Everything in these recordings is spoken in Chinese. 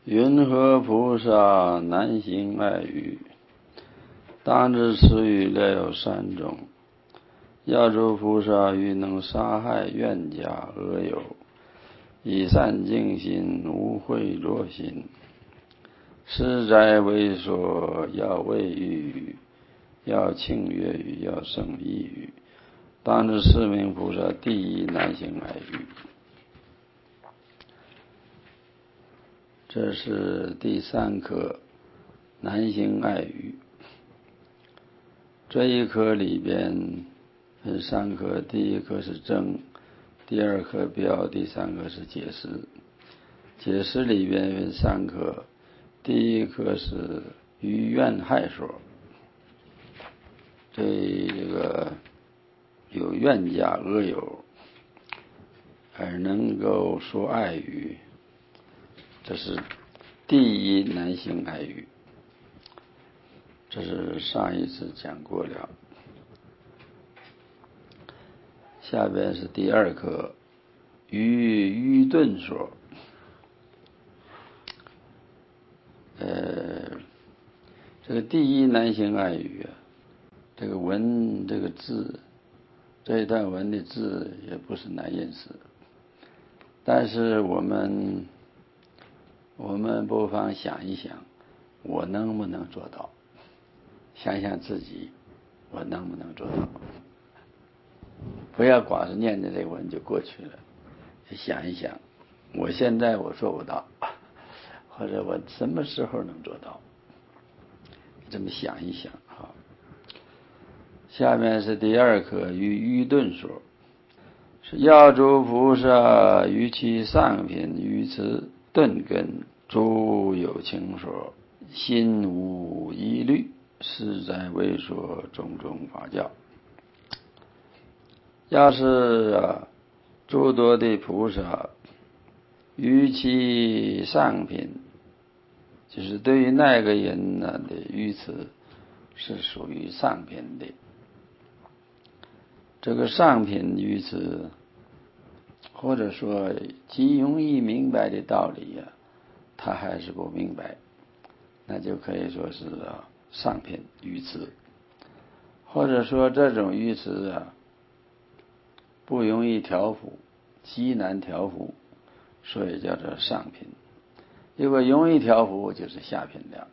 云何菩萨难行爱语？当知此语略有三种。要诸菩萨欲能杀害怨假恶友，以善净心，无秽浊心。实在为说，要谓欲语，要庆悦语，要胜意语。当知四名菩萨第一难行爱语。这是第三课难行爱语。这一课里边分三课，第一课是证，第二课标，第三课是解释。解释里边分三课，第一课是于怨害说，这个有怨假恶友而能够说爱语，这是第一难行爱语。这是上一次讲过了。下边是第二课于愚钝说。这个第一难行爱语啊，这个文这个字，这一段文的字也不是难认识，但是我们不妨想一想，我能不能做到？想想自己，我能不能做到？不要光是念着这个文就过去了，想一想，我现在我做不到，或者我什么时候能做到？这么想一想哈。下面是第二课于愚钝说，是要诸菩萨于其上品于此顿根诸有情说，心无疑虑，实在为说种种法教。要是诸多的菩萨于其上品，就是对于那个人的语词是属于上品的。这个上品语词，或者说极容易明白的道理啊，他还是不明白，那就可以说是上品语词。或者说这种语词啊，不容易调伏，极难调伏，所以叫做上品。如果容易调伏，就是下品了。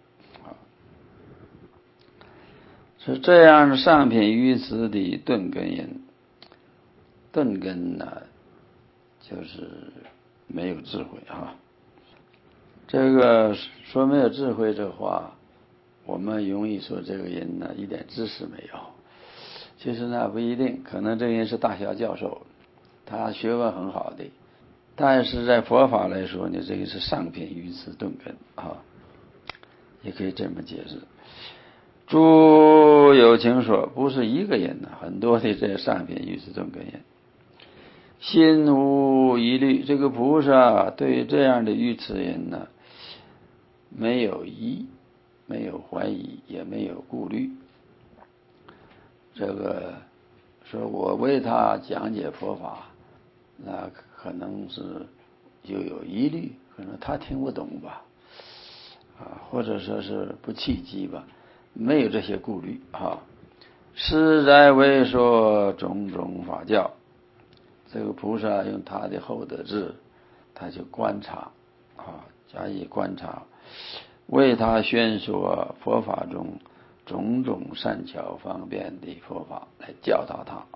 是这样上品语词的顿根人，顿根呢，就是没有智慧啊。这个说没有智慧这话，我们容易说这个人呢一点知识没有。其实呢不一定，可能这个人是大学教授，他学问很好的，但是在佛法来说呢，这个是上品语词顿根啊，也可以这么解释。诸有情说，不是一个人呢，很多的这上品语词顿根人，心无疑虑。这个菩萨对这样的语词人呢，没有疑，没有怀疑，也没有顾虑。这个说我为他讲解佛法，那可能是就有疑虑，可能他听不懂吧，或者说是不契机吧，没有这些顾虑啊。实在为说种种法教，这个菩萨用他的厚德智，他就观察加以观察，为他宣说佛法中种种善巧方便的佛法，来教导他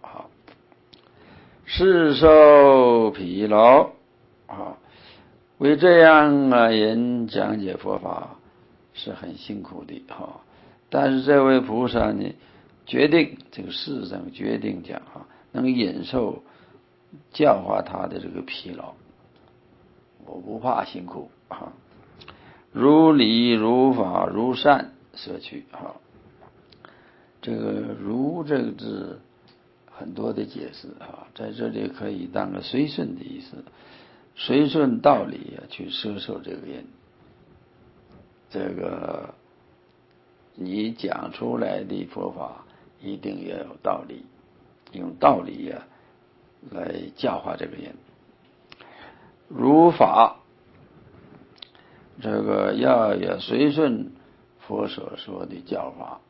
是受疲劳为这样人讲解佛法是很辛苦的但是这位菩萨呢，决定这个事实上决定讲能忍受教化他的这个疲劳，我不怕辛苦如理如法如善摄取这个如这个字很多的解释在这里可以当个随顺的意思，随顺道理去摄受这个人。这个你讲出来的佛法一定要有道理，用道理来教化这个人。如法， 这个要也随顺佛所说的教法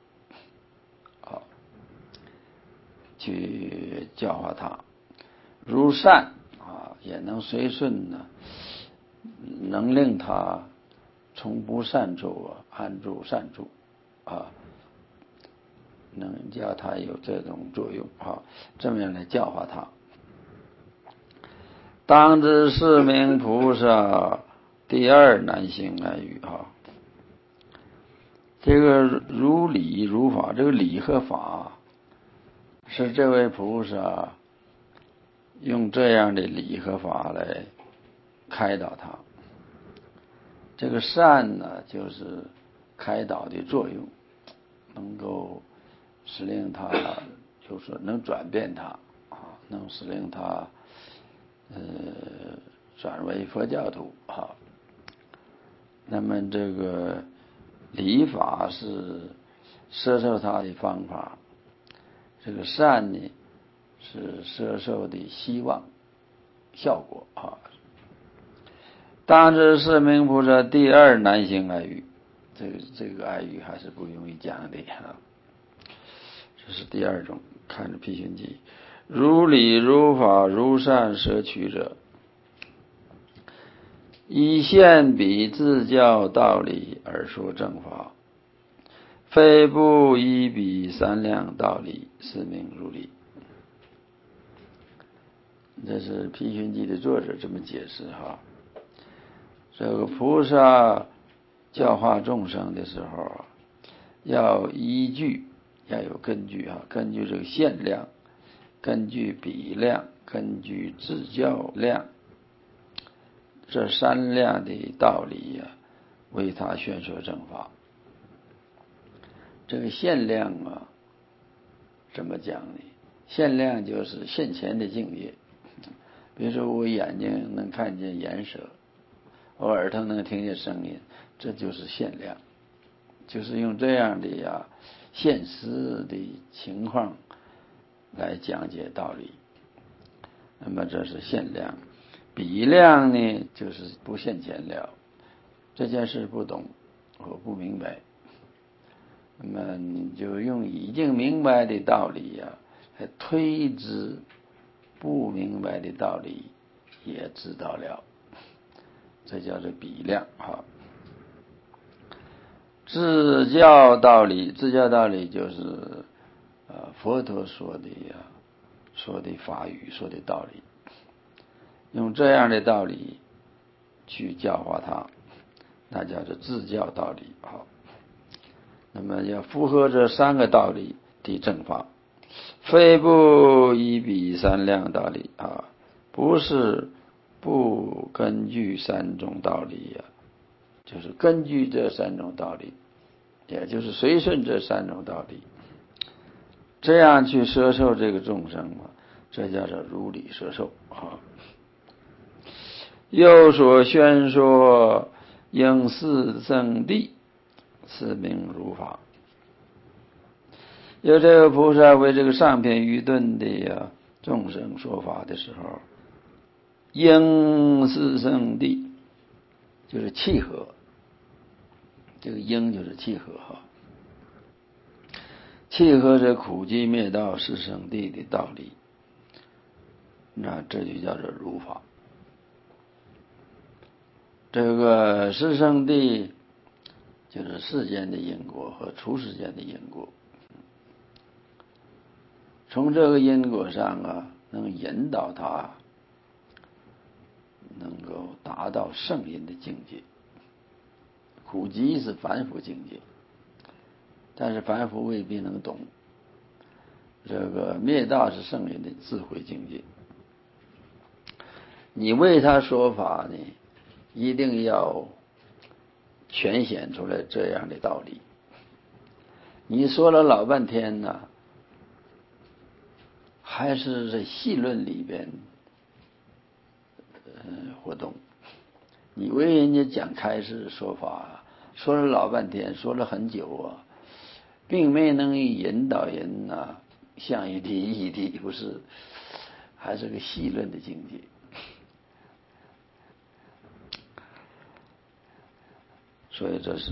去教化他，如善也能随顺呢，能令他从不善处安住善处能叫他有这种作用这么样来教化他。当知是名菩萨第二难行难遇这个如理如法，这个理和法是这位菩萨用这样的理和法来开导他。这个善呢，就是开导的作用，能够使令他就是能转变他能使令他转为佛教徒那么这个理法是摄受他的方法，这个善呢是摄受的希望效果当知是名菩萨第二难行爱语，这个爱语还是不容易讲的这是第二种。看着批寻记，如理如法如善摄取者，以现彼自教道理而说正法，非不依彼三量道理，是名如理。这是批寻记的作者这么解释这个菩萨教化众生的时候要依据，要有根据根据这个现量，根据比量，根据自教量，这三量的道理为他宣说正法。这个现量怎么讲呢？现量就是现前的境界，比如说我眼睛能看见颜色，我耳朵能听见声音，这就是现量，就是用这样的现实的情况来讲解道理。那么这是现量。比量呢，就是不现前了，这件事不懂，我不明白，那么你就用已经明白的道理来推知不明白的道理也知道了，这叫做比量自教道理，自教道理就是佛陀说的法语，说的道理，用这样的道理去教化他，那叫做自教道理那么要符合这三个道理的正法，非不依彼三量道理不是不根据三种道理就是根据这三种道理，也就是随顺这三种道理，这样去摄受这个众生这叫做如理摄受又所宣说应四圣谛，是名如法。有这个菩萨为这个上品愚钝的众生说法的时候，应四圣谛就是契合，这个应就是契合契合这苦集灭道四圣谛的道理，那这就叫做如法。这个四圣谛就是世间的因果和出世间的因果，从这个因果上能引导他能够达到圣因的境界。苦集是凡夫境界，但是凡夫未必能懂。这个灭道是圣人的智慧境界，你为他说法呢，一定要全显出来这样的道理。你说了老半天还是在细论里边活动。你为人家讲开示说法，说了老半天，说了很久并没能引导人向一地义地，不是，还是个细论的境界。 所以这是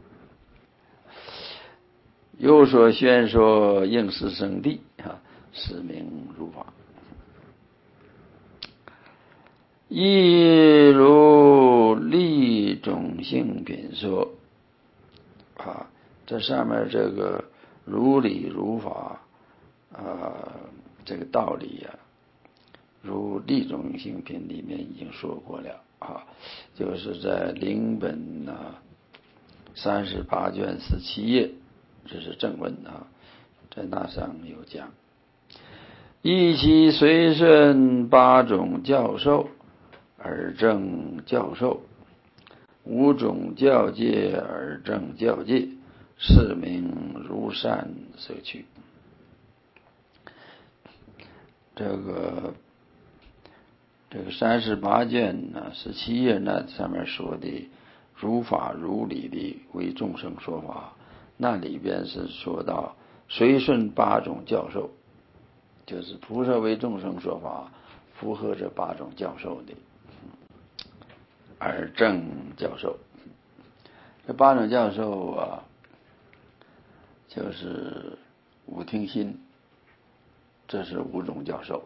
有所宣说应是生地是名如法。亦如立种性品说这上面这个如理如法这个道理如立种性品里面已经说过了就是在灵本38卷17页，这是正文在那上有讲。一其随顺8种教授而正教授，5种教戒而正教戒，是名如善舍去。这个38卷17页上面说的如法如理的为众生说法，那里边是说到随顺8种教授，就是菩萨为众生说法，符合这8种教授的而正教授。这8种教授就是五听心，这是5种教授。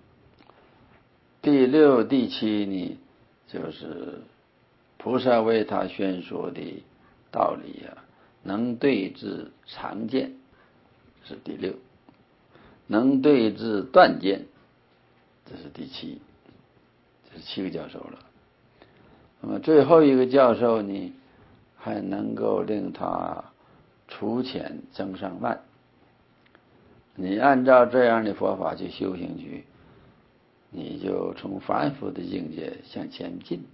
第6、第7呢，就是菩萨为他宣说的道理能对治常见，是第6；能对治断见，这是第7，这是7个教授了。那么最后一个教授呢，还能够令他除浅增上慢。你按照这样的佛法去修行去，你就从凡夫的境界向前进，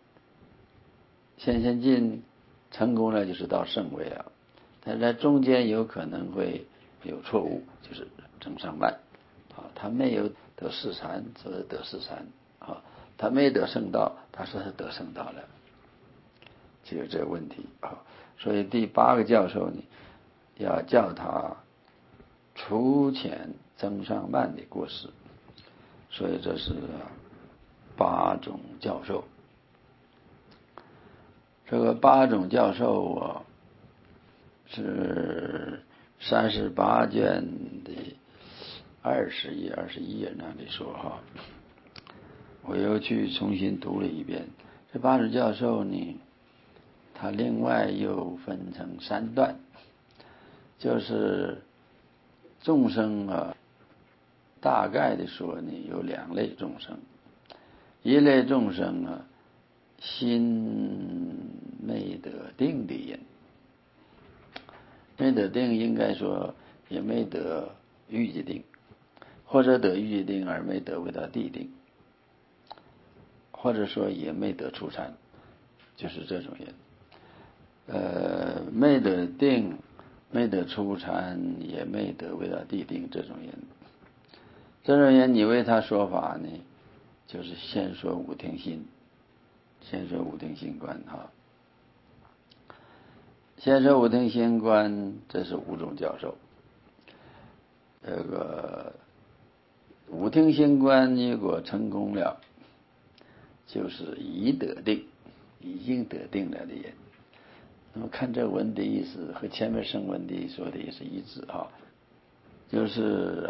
向前进成功了就是到圣位但在中间有可能会有错误，就是增上慢他没有得四禅，则得四禅他没得圣道，他说他得圣道了，就有这个问题所以第8个教授呢，要叫他除浅增上慢的过失，所以这是8种教授。这个8种教授是38卷的20页、21页那里说我又去重新读了一遍。这8种教授呢，他另外又分成3段，就是众生大概的说呢，有2类众生。一类众生心没得定的人，没得定应该说也没得欲界定，或者得欲界定而没得为他地定，或者说也没得出禅，就是这种人。没得定，没得出禅，也没得为他地定，这种人你为他说法呢，就是先说五听心，先说五听心观先说五听心观，这是5种教授。这个五听心观如果成功了，就是已得定，已经得定了的人。那么看这文的意思和前面圣文的说的也是一致就是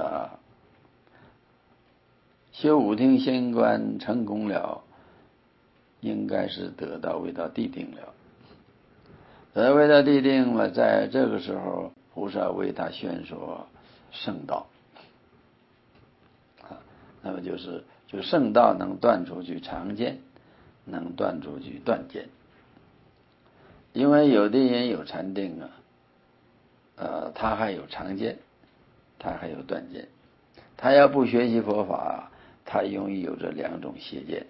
修五听心观成功了，应该是得到为他地定了。得到为他地定了，在这个时候菩萨为他宣说圣道那么就是圣道能断除去常见，能断除去断见。因为有的人有禅定他还有常见，他还有断见，他要不学习佛法他容易有这2种邪见。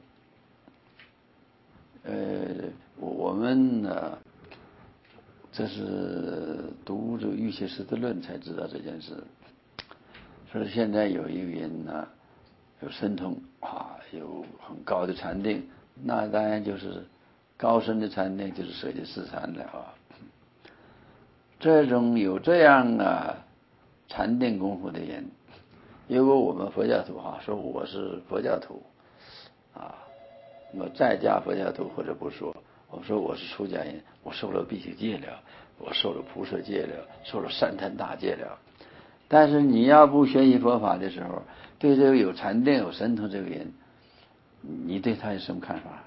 我们这是读这个瑜伽师地论才知道这件事。说现在有一个人有神通有很高的禅定，那当然就是高深的禅定，就是舍弃四禅了这种有这样禅定功夫的人，如果我们佛教徒说我是佛教徒那么在家佛教徒或者不说， 我说我是出家人，我受了辟邪戒了，我受了菩萨戒了，受了三坛大戒了。但是你要不学习佛法的时候，对这个有禅定有神通这个人，你对他有什么看法？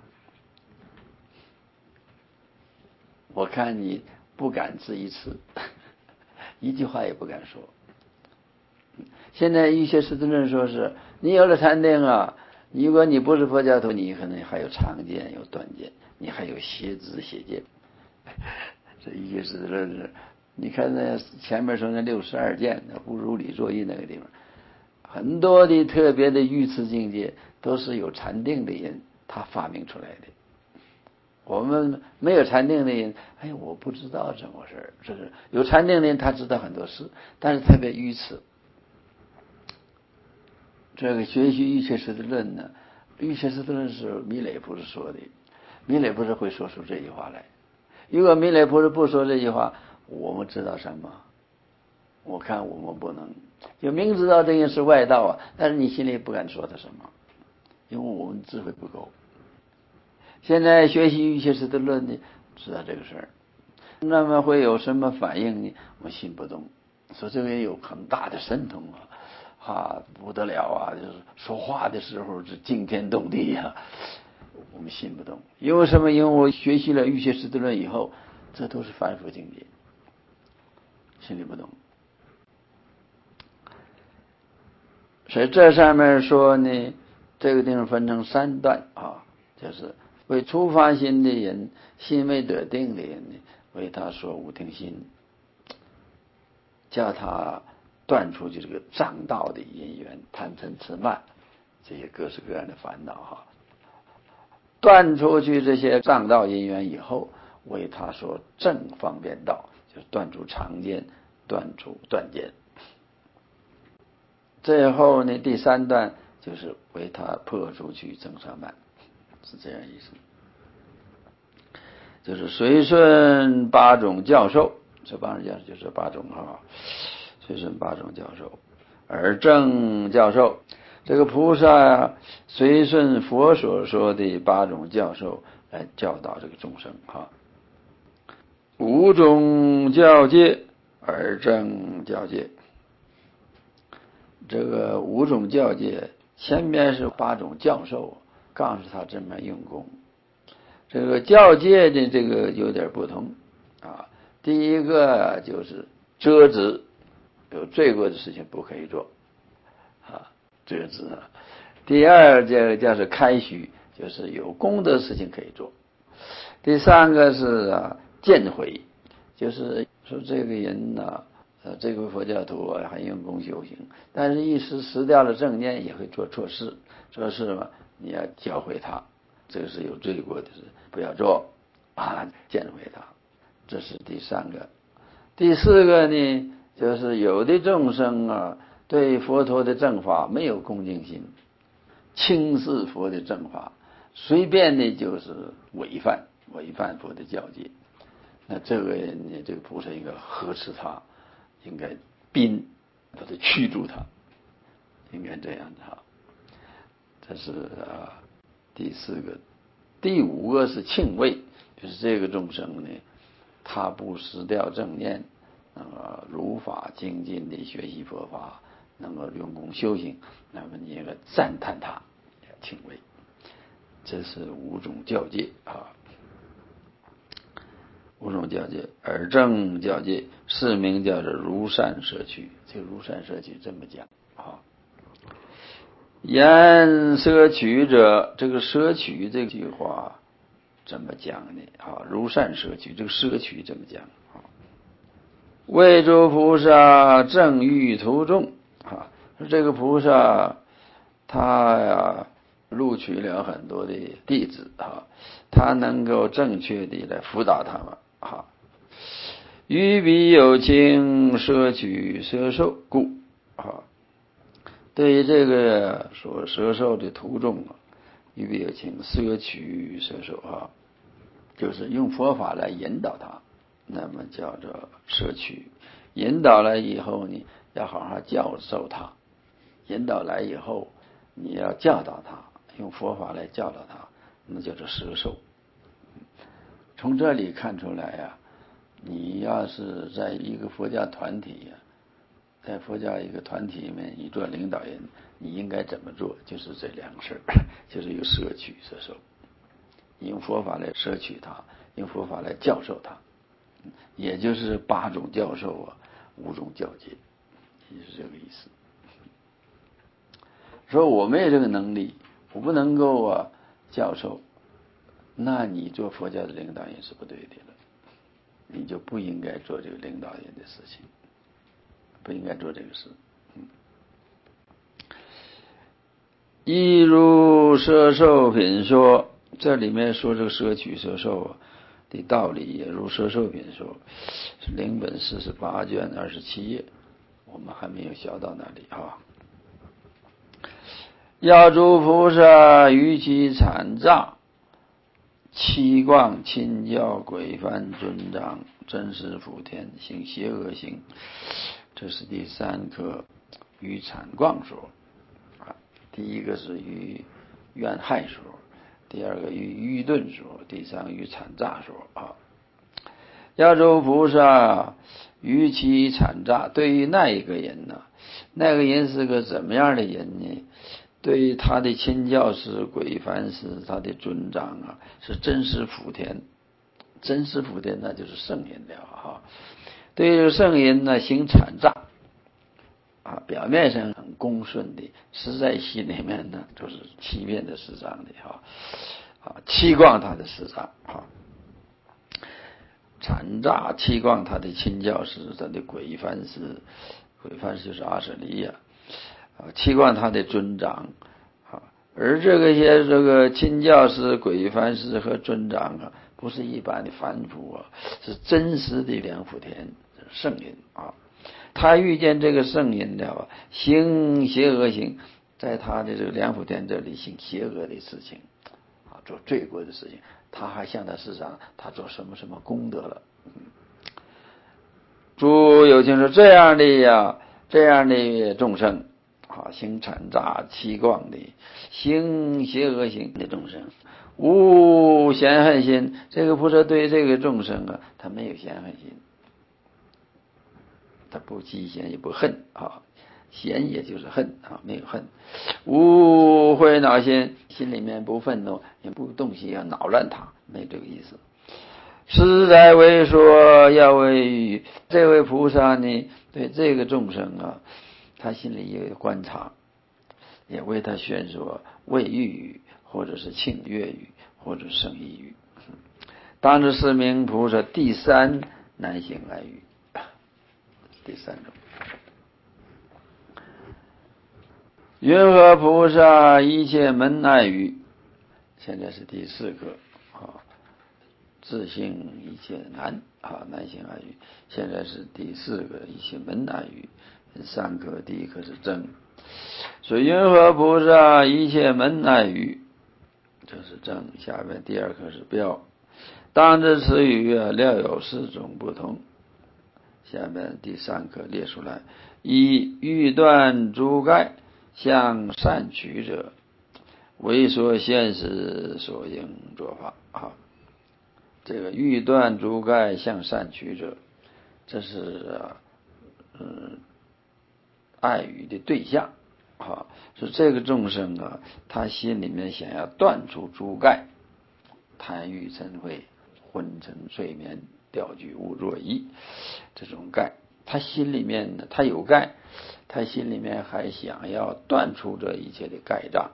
我看你不敢吱一词，一句话也不敢说。现在一些师资论说是你有了禅定啊，如果你不是佛教徒，你可能还有常见有断见，你还有邪知邪见。这一些师资论是，你看那前面说那62见，那不如理作意那个地方，很多的特别的愚痴境界都是有禅定的人他发明出来的。我们没有禅定的人，哎，我不知道怎么回事。这是有禅定的人，他知道很多事，但是特别愚痴。这个学习瑜伽师的论呢，瑜伽师的论是弥勒菩萨说的，弥勒菩萨会说出这句话来。如果弥勒菩萨不说这句话，我们知道什么？我看我们不能，就明知道这件事外道啊，但是你心里不敢说他什么，因为我们智慧不够。现在学习瑜伽师的论呢，知道这个事儿，那么会有什么反应呢？我信不动，说这个人有很大的神通啊，不得了啊，就是说话的时候是惊天动地啊，我们信不动。因为什么？因为我学习了瑜伽师的论以后，这都是凡夫境界，心里不动。所以这上面说呢，这个地方分成3段啊，就是为初发心的人，心未得定的人呢，为他说无定心，叫他断除这个障道的因缘，贪嗔痴慢这些各式各样的烦恼哈。断出去这些障道因缘以后，为他说正方便道，就是断除常见，断除断见。最后呢，第3段就是为他破除去正常慢，是这样意思。就是随顺8种教授，这8种教授就是8种随顺8种教授，而正教授，这个菩萨随顺佛所说的8种教授来教导这个众生5种教戒而正教戒，这个5种教戒前面是8种教授，告诉他这么用功。这个教戒的这个有点不同啊。第一个就是遮止，有罪过的事情不可以做遮止。第二这个叫是开许，就是有功德的事情可以做。第3个是见毁，就是说这个人这个佛教徒很用功修行，但是一时失掉了正念，也会做错事。做事嘛，你要教诲他，这个是有罪过的事，不要做见毁他。这是第3个。第4个呢，就是有的众生对佛陀的正法没有恭敬心，轻视佛的正法，随便的就是违反佛的教戒。那这个人呢，这个菩萨应该呵斥他，应该鞭把他驱逐他，应该这样的这是第4个。第5个是庆畏，就是这个众生呢，他不失掉正念，如法精进的学习佛法，能够用功修行，那么你应该赞叹他，庆畏。这是5种教戒5种教戒，而正教戒是名叫做如善摄取。这个如善摄取这么讲言摄取者，这个摄取这句话怎么讲呢如善摄取，这个摄取怎么讲为诸菩萨正欲途中这个菩萨他录取了很多的弟子他能够正确的来辅导他们于彼有情摄取摄受故对于这个所摄受的途中于彼有情摄取摄受就是用佛法来引导他，那么叫做摄取。引导了以后呢，要好好教授他，引导来以后你要教导他，用佛法来教导他，那叫做摄受。 从这里看出来呀，你要是在一个佛教团体呀，在佛教一个团体里面，你做领导人，你应该怎么做？就是这两个事儿，就是有摄取摄受，用佛法来摄取它，用佛法来教授它，也就是8种教授啊，5种教诫，也是这个意思。说我没有这个能力，我不能够教授，那你做佛教的领导人是不对的了，你就不应该做这个领导人的事情，不应该做这个事。亦如摄受品说，这里面说这个摄取摄受的道理，也如摄受品说，是领本48卷27页，我们还没有学到那里啊。要诸菩萨于其禅藏，七观亲教规范尊长，真实福田，行邪恶行。这是第3课于禅观说啊，第一个是于怨害说，第二个于愚钝说，第三个于禅诈说啊。要诸菩萨于其禅诈，对于那一个人呢，那个人是个怎么样的人呢？对于他的亲教师、规范师、他的尊长啊，是真实福田，真实福田那就是圣人了哈。对于圣人呢，行禅诈啊，表面上很恭顺的，实在心里面呢，就是欺骗的师长的哈啊，欺谤他的师长哈。禅诈欺谤他的亲教师，他的规范师，规范师就是阿舍利呀。欺谤他的尊长啊，而这个亲教师、规范师和尊长啊，不是一般的凡夫啊，是真实的梁福田圣人啊。他遇见这个圣人了，行邪恶行，在他的这个梁福田这里行邪恶的事情啊，做罪过的事情，他还向他师长他做什么什么功德了。诸有情说这样的众生啊，行禅诈欺妄的，行邪恶行的众生，无嫌恨心。这个菩萨对这个众生啊，他没有嫌恨心，他不嫉嫌也不恨啊，嫌也就是恨啊，没有恨。无悔恼心，心里面不愤怒，也不动心要恼乱他，没有这个意思。实在为说要为语，这位菩萨呢，对这个众生啊，他心里也有观察，也为他宣说为欲语，或者是庆悦语，或者圣意语。当知是名菩萨第3难行爱语，第3种。云何菩萨一切门爱语？现在是第4课啊。自性一切难啊，难行爱语。现在是第4个一切门爱语。3课，第1课是真。所以云何菩萨一切门爱语，这是真。下面第2课是标。当知此语料有4种不同。下面第3课列出来：一、欲断诸盖，向善取者，为所现实所应作法啊。这个欲断诸盖向善取者，这是爱语的对象啊，是这个众生啊，他心里面想要断除诸盖，贪欲嗔恚、昏沉睡眠、钓具误若疑，这种盖，他心里面呢，他有盖，他心里面还想要断除这一切的盖障。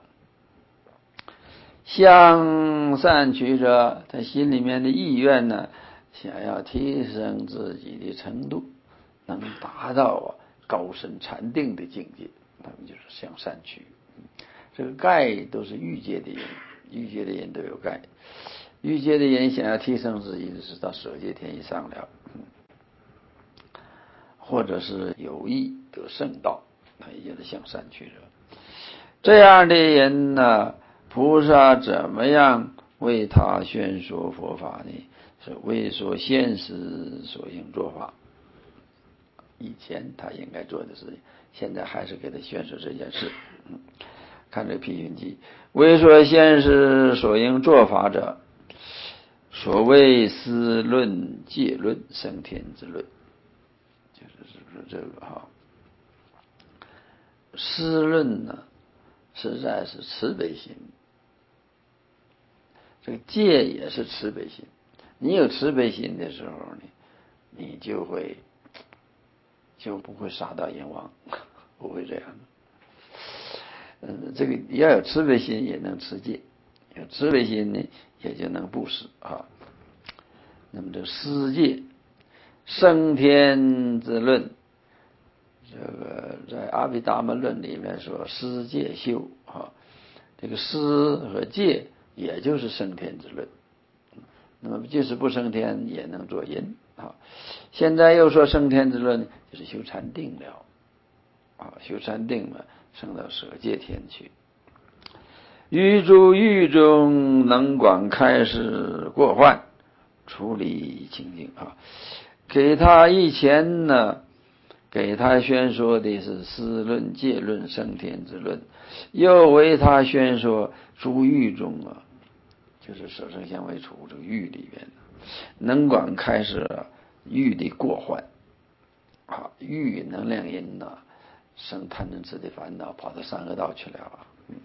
向善取者，他心里面的意愿呢，想要提升自己的程度，能达到高深禅定的境界，他们就是向善取。这个盖都是欲界的人，欲界的人都有盖，欲界的人想要提升自己的是到舍界天以上了，或者是有意得圣道，他也就是向善取者。这样的人呢，菩萨怎么样为他宣说佛法呢？是为说现实所应做法。以前他应该做的事情，现在还是给他宣说这件事。看这批云记，为说现实所应做法者， 所谓思论戒论升天之论，就是这个哈。思论呢，实在是慈悲心，这个戒也是慈悲心。你有慈悲心的时候呢，你就不会杀到阎王，不会这样的。这个要有慈悲心也能持戒，有慈悲心呢也就能布施啊。那么这施戒升天之论，这个在阿毗达摩论里面说施戒修啊，这个施和戒也就是升天之论。那么即使不升天也能做因啊。现在又说升天之论，就是修禅定了啊，修禅定嘛，升到舍戒天去。欲诸狱中能广开示过患，处理清净啊。给他以前呢，给他宣说的是思论戒论升天之论，又为他宣说诸狱中啊，就是舍生相为处这个狱里面能广开示狱的过患啊，狱能量因呢，生贪嗔痴的烦恼，跑到三恶道去了啊。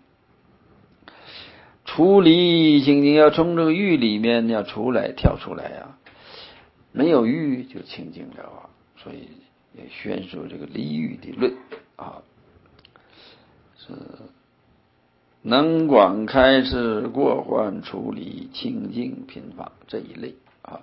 处理清净，要从这个狱里面要出来，跳出来啊，没有狱就清净了啊。所以也宣说这个离狱的论啊，是能广开示过患，处理清净品法这一类啊。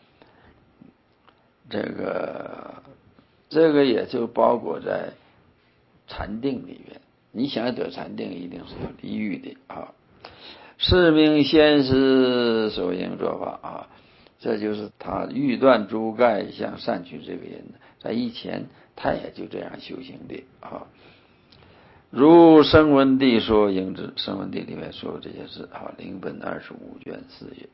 这个也就包括在禅定里面。你想得禅定，一定是有离欲的啊。是名先师所应做法啊，这就是他欲断诸盖向善趣这个人，在以前他也就这样修行的啊。如声闻地说应知，声闻地里面说这些事啊，灵本25卷4页。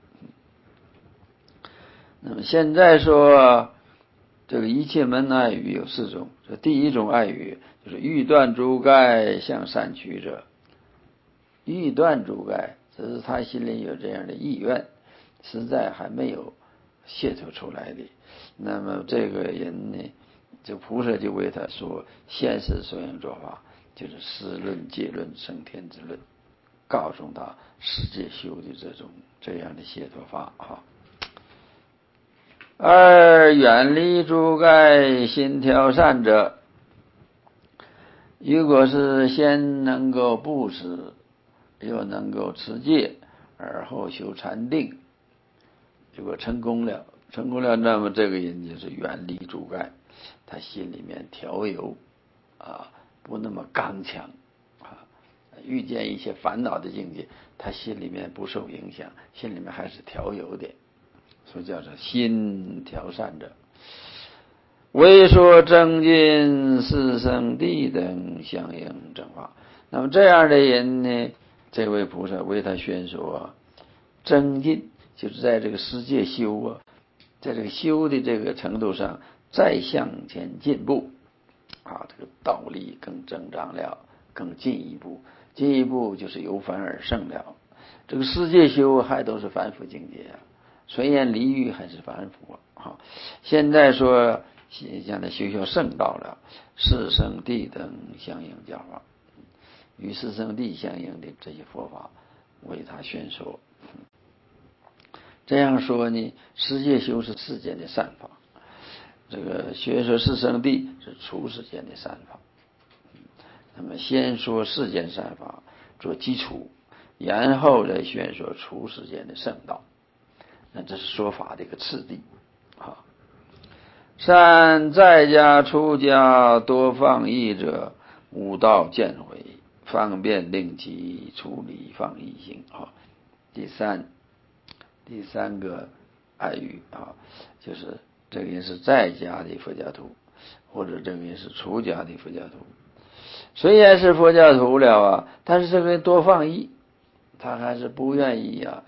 那么现在说这个一切门爱语有4种，这第一种爱语就是欲断诸盖向善趣者。欲断诸盖，只是他心里有这样的意愿，实在还没有泄脱出来的。那么这个人呢，这菩萨就为他说现世所应做法，就是思论戒论升天之论，告诉他世界修的这样的解脱法啊。二远离诸盖心调善者，如果是先能够布施，又能够持戒，而后修禅定，如果成功了，那么这个人就是远离诸盖，他心里面调柔啊，不那么刚强啊，遇见一些烦恼的境界，他心里面不受影响，心里面还是调柔的，所以叫做心调善者。为说正进四圣谛等相应正法，那么这样的人呢，这位菩萨为他宣说正进，就是在这个世界修啊，在这个修的这个程度上再向前进步啊，这个道力更增长了，更进一步就是由凡而胜了。这个世界修还都是凡夫境界啊，虽然离欲还是凡夫啊。现在说现在修圣道了，四圣谛等相应教法，与四圣谛相应的这些佛法为他宣说。这样说呢，世界修是世间的善法，这个学说四圣谛是出世间的善法。那么先说世间善法做基础，然后再宣说出世间的圣道，那这是说法的一个次第啊。善在家出家多放逸者，悟道见回，方便令其处理放逸性啊。第三个爱语啊，就是这个人是在家的佛教徒，或者这个人是出家的佛教徒。虽然是佛教徒了啊，但是这个人多放逸，他还是不愿意啊，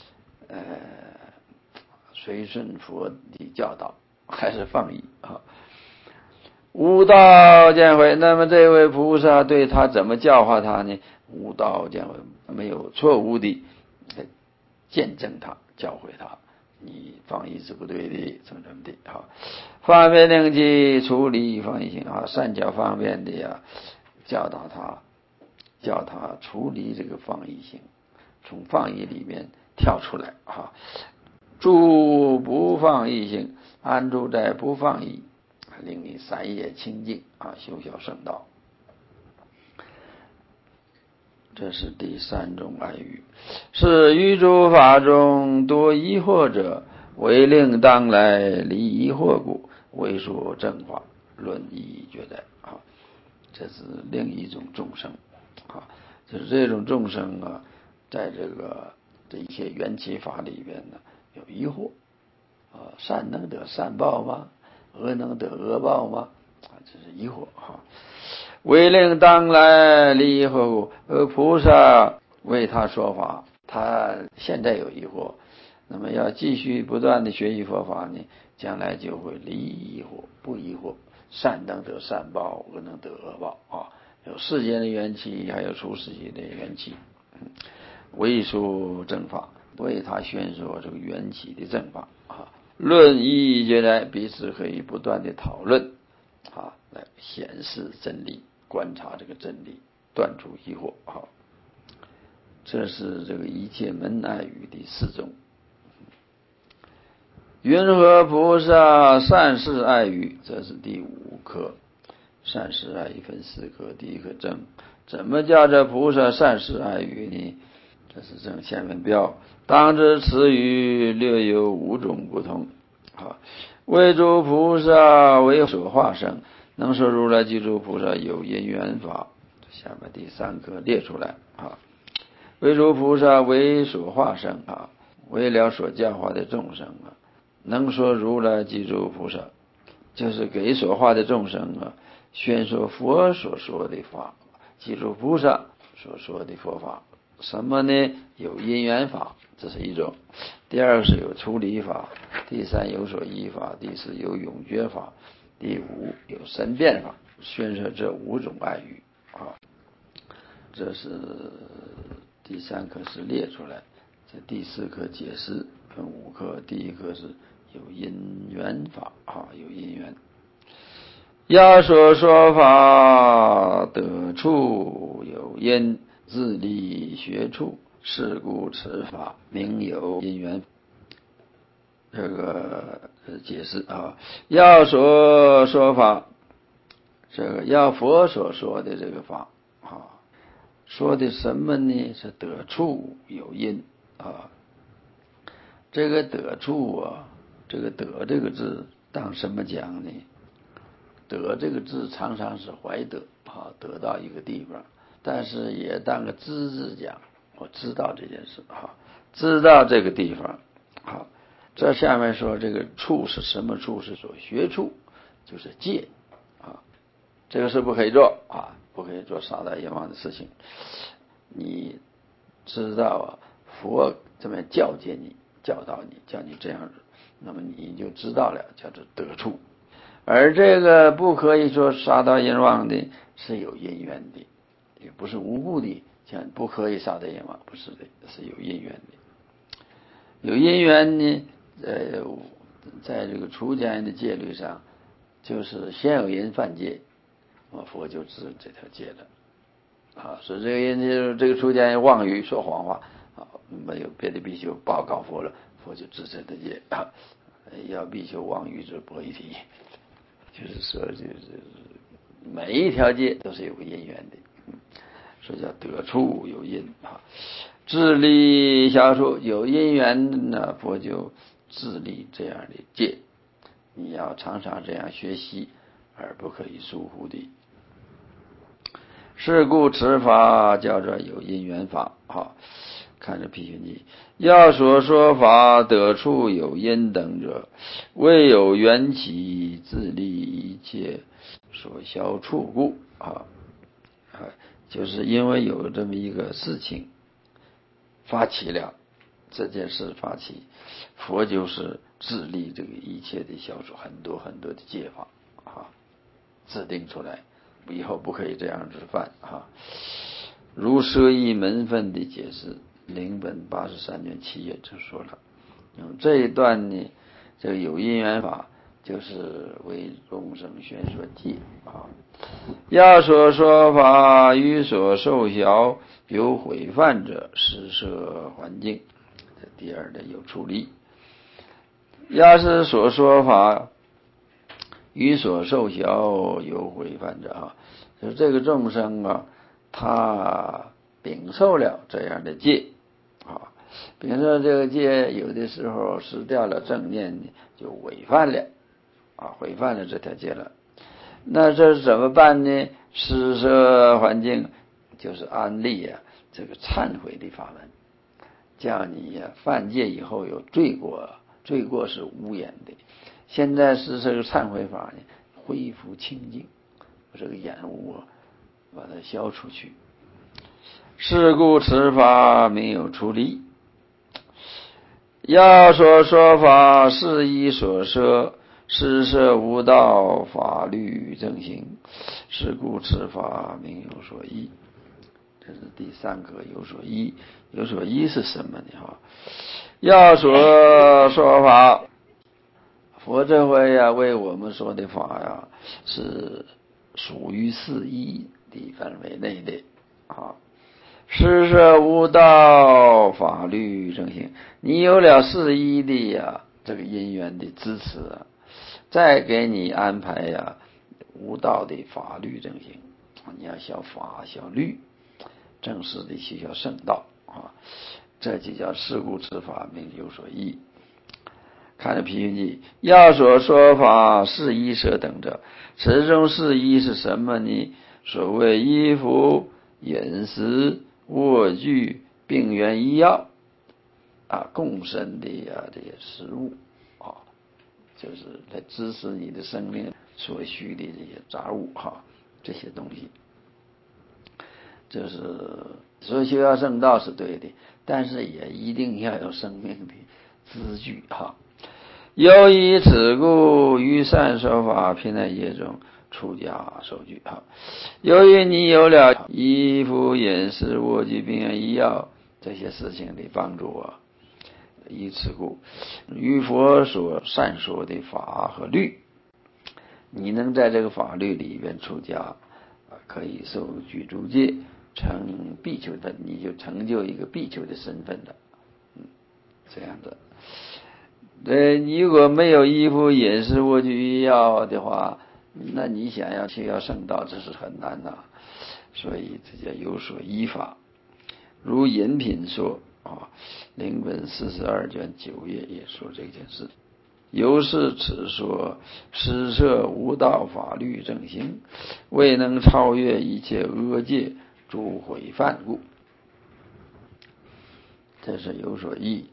随顺佛的教导，还是放逸啊。悟道见回，那么这位菩萨对他怎么教化他呢？悟道见回，没有错误的见证他，教诲他， 放逸是不对的，怎么的啊？方便令其处理放逸性啊，善巧方便的呀，教导他处理这个放逸性，从放逸里面跳出来啊，住不放逸性，安住在不放逸，令你三业清净啊，修小圣道。这是第三种爱语，是于诸法中多疑惑者，为令当来离疑惑故，为说正法，论义觉在啊。这是另一种众生啊，就是这种众生啊，在这一些缘起法里边呢，有疑惑啊，善能得善报吗？恶能得恶报吗？啊，这是疑惑啊。为令当来离疑惑故，菩萨为他说法，他现在有疑惑，那么要继续不断的学习佛法呢，将来就会离疑惑，不疑惑，善能得善报，恶能得恶报啊。有世间的缘起，还有出世界的缘起，为说正法，为他宣说这个缘起的正法啊。论义觉来，彼此可以不断的讨论啊，来显示真理，观察这个真理，断除疑惑啊。这是这个一切门爱语第四种。云何菩萨善事爱语？这是第五课。善事爱语分四课，第一课正，怎么叫这菩萨善事爱语呢？这是正前文标，当知此语略有五种不同。好，为诸菩萨为所化生，能说如来即诸菩萨有因缘法。下面第三课列出来啊，为诸菩萨为所化生啊，为了所教化的众生啊，能说如来即诸菩萨，就是给所化的众生啊，宣说佛所说的法，即诸菩萨所说的佛法。什么呢？有因缘法，这是一种；第二个是有出离法；第三有所依法；第四有永觉法；第五有神变法。宣说这五种爱语啊，这是第三课是列出来，这第四课解释分五课，第一课是有因缘法啊，有因缘。要说法得处有因，自立学处，是故此法名有因缘。这个解释啊，要说法，这个要佛所说的这个法啊，说的什么呢？是得处有因啊。这个得处啊，这个得这个字当什么讲呢？得这个字常常是怀得啊，得到一个地方，但是也当个知字讲，我知道这件事啊，知道这个地方啊。这下面说这个处是什么处？是说学处，就是戒啊，这个是不可以做啊，不可以做杀盗淫妄的事情。你知道啊，佛这么教诫你，教导你，叫你这样子，那么你就知道了，叫做得处。而这个不可以说杀盗淫妄的，是有因缘的，也不是无故的，像不可以杀盗淫妄，不是的，是有因缘的。有因缘呢，在这个出家人的戒律上，就是先有因犯戒，佛就治这条戒了。啊，所以这个人这个出家人妄语说谎话啊，没有别的比丘报告佛了，佛就治这条戒啊。要比丘妄语者不一提。就是说，就是每一条戒都是有个因缘的，所以叫得处有因啊。自立消除有因缘呢，佛就自立这样的戒，你要常常这样学习，而不可以疏忽的。是故此法叫做有因缘法啊。看着批评记，要说法得处有因等者，未有缘起自立一切所消处故啊，就是因为有这么一个事情发起了，这件事发起，佛就是自立这个一切的消除很多很多的戒法啊，制定出来，以后不可以这样子犯啊。如舍义门分的解释，灵本83卷7页就说了，用这一段呢这个有因缘法就是为众生宣说戒啊。要说法与所受小有毁犯者，施设环境，这第二的有处理。要是所说法与所受小有毁犯者啊，就是这个众生啊，他秉受了这样的戒啊，秉受这个戒，有的时候失掉了正念，就违犯了啊，违犯了这条戒了。那这是怎么办呢？施设环境就是安利这个忏悔的法门，叫你犯戒以后有罪过，罪过是无言的。现在是这个忏悔法呢，恢复清净，这个厌恶把它消出去。是故此法没有出离。要说法是依所摄，施设无道法律正行，是故此法名有所依。这是第三个有所依。有所依是什么呢？要说法，佛这回为我们说的法是属于四依的范围内的啊。施设无道法律正行，你有了四依的这个因缘的支持再给你安排无道的法律正行，你要效法效律，正式的去效圣道啊，这就叫是故此法名有所依。看着《毗云记》，要说法是依舍等者，此中是依是什么呢？所谓衣服、饮食、卧具、病原医药共生的这些食物就是来支持你的生命所需的这些杂物这些东西，就是所以修要圣道是对的，但是也一定要有生命的资具由于此故，于善说法偏在业中出家受具由于你有了衣服、饮食、卧具、病原医药这些事情的帮助以此故，于佛所善说的法和律，你能在这个法律里边出家可以受具足戒，成比丘的，你就成就一个比丘的身份了这样的。你如果没有衣服、饮食、卧具、医药的话，那你想要去要圣道，这是很难所以这叫有所依法。如引品说灵本42卷9页也说这件事。由是此说施设无道法律正行，未能超越一切恶戒诸毁犯故。这是有所依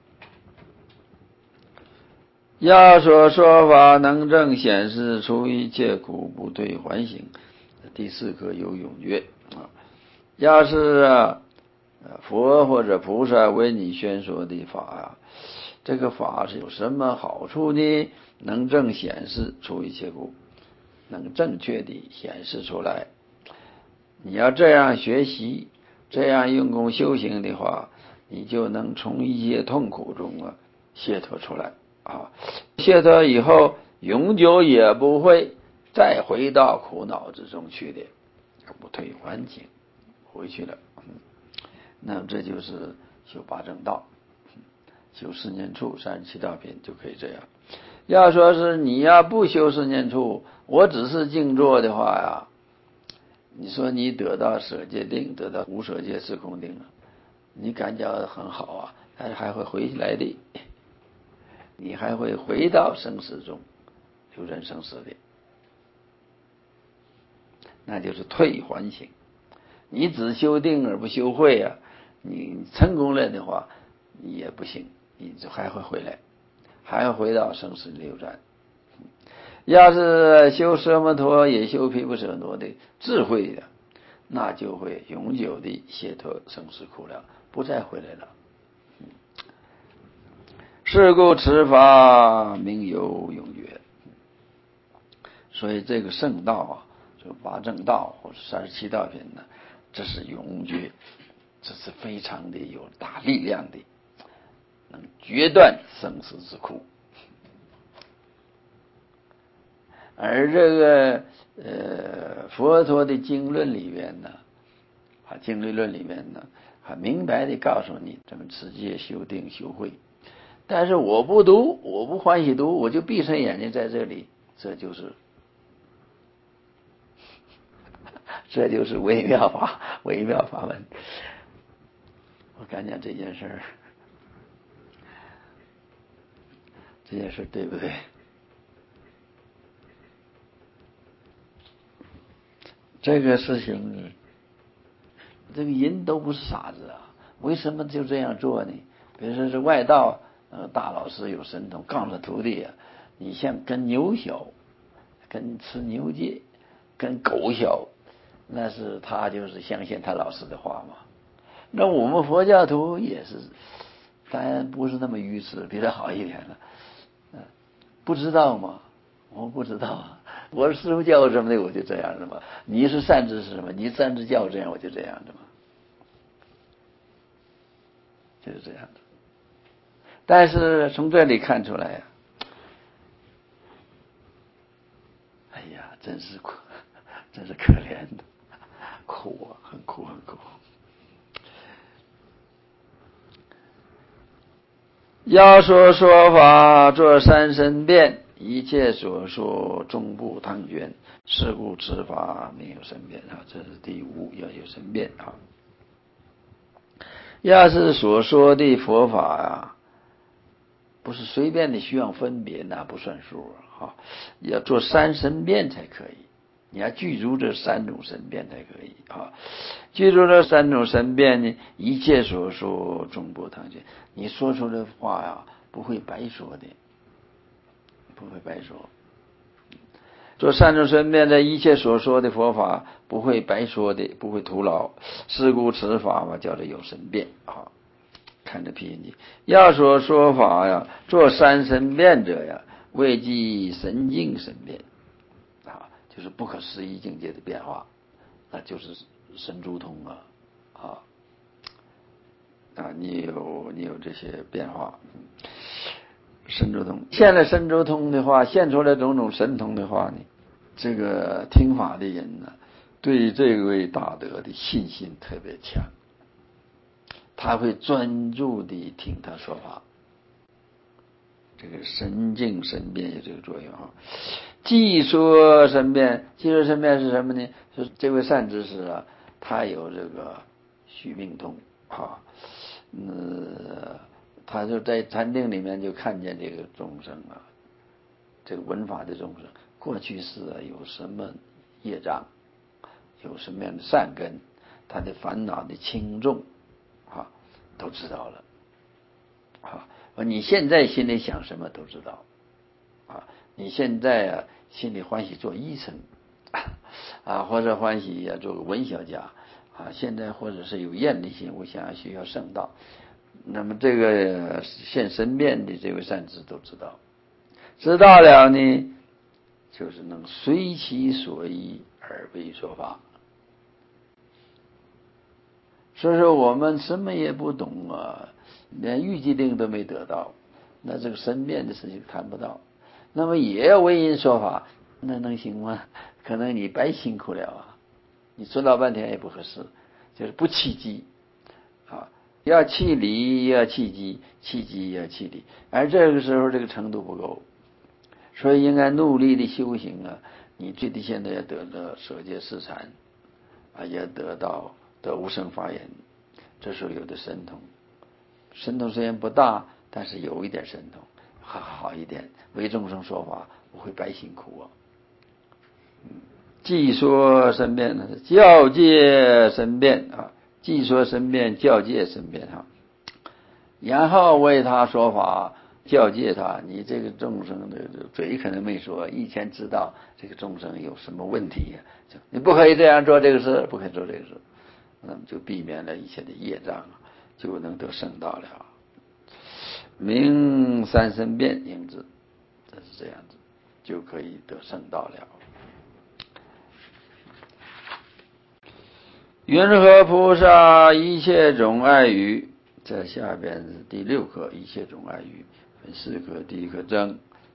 要说法能正显示出一切苦不退还行，第四个有永绝要是佛或者菩萨为你宣说的法这个法是有什么好处呢？能正显示出一切苦，能正确地显示出来。你要这样学习，这样用功修行的话，你就能从一切痛苦中解脱出来解脱以后永久也不会再回到苦恼之中去的，不退还境回去了那么这就是修八正道，修四念处37道品就可以这样。要说是你不修四念处，我只是静坐的话你说你得到舍戒定，得到无舍戒四空定你感觉很好但是还会回来的，你还会回到生死中流转生死的，那就是退还行。你只修定而不修慧你成功了的话你也不行，你就还会回来，还会回到生死流转。要是修奢摩陀也修毗婆舍那的智慧的，那就会永久的解脱生死苦了，不再回来了是故此法名有永绝。所以这个圣道这个八正道或者37道品这是永绝，这是非常的有大力量的，能决断生死之苦。 而这个佛陀的经论里面呢，经论里面呢，明白的告诉你怎么持戒、修定、修慧。但是我不读，我不欢喜读，我就闭上眼睛在这里，这就是微妙法门。我感觉这件事对不对？这个事情，这个人都不是傻子啊，为什么就这样做呢？比如说是外道，大老师有神通，告诉徒弟啊，你像跟牛小，跟吃牛戒，跟狗小，那是他就是相信他老师的话嘛。那我们佛教徒也是，当然不是那么愚痴，比他好一点了。不知道吗？我不知道啊。我是师父教我什么的，我就这样的嘛。你是善知识嘛？你善知教我这样，我就这样的嘛，就是这样的。但是从这里看出来呀，哎呀，真是苦，真是可怜的，苦啊，很苦很苦。要说法，作三身变，一切所说终不唐捐，是故此法没有身变啊。这是第五，要有身变啊。要是所说的佛法啊，不是随便的需要分别，那不算数啊。要做三身变才可以，你要具足这三种身变才可以啊。具足这三种身变呢，一切所说终不唐捐。你说出的话呀，不会白说的，不会白说。做三种身变的一切所说的佛法不会白说的，不会徒劳。是故此法嘛，叫做有身变啊。看着批你，要说法呀，做三身变者呀，谓即神境身变啊，就是不可思议境界的变化，那就是神珠通啊。你有这些变化，神珠通。现了神珠通的话，现出来种种神通的话呢，这个听法的人呢，对这位大德的信心特别强，他会专注地听他说法。这个神境神变有这个作用啊。既说神变，既说神变是什么呢？是这位善知识啊，他有这个须命通啊。他就在禅定里面就看见这个众生啊，这个闻法的众生，过去世有什么业障，有什么样的善根，他的烦恼的轻重啊，都知道了啊。你现在心里想什么都知道啊。你现在啊心里欢喜做医生啊，或者欢喜做个文学家啊，现在或者是有厌离心，我想要学校圣道，那么这个现身变的这位善知都知道，知道了呢，就是能随其所依而为说法。所以说我们什么也不懂啊，连预计定都没得到，那这个身变的事情谈不到，那么也要为人说法，那能行吗？可能你白辛苦了啊，你说老半天也不合适，就是不契机啊。要契理，要契机，契机要契理，而这个时候这个程度不够，所以应该努力的修行啊。你最低限度要得到舍戒四禅啊，也得无生法眼，这时候有的神通，神通虽然不大，但是有一点神通，好一点，为众生说法不会白辛苦啊。既说身变呢，教戒身变啊，既说身变，教戒身变啊，然后为他说法，教戒他。你这个众生的嘴可能没说，以前知道这个众生有什么问题，你不可以这样做这个事，不可以做这个事，那么就避免了一切的业障，就能得圣道了。明三身变应知，这是这样子，就可以得圣道了。云何菩萨一切种爱语？在下边是第六课，一切种爱语分四课。第一课真，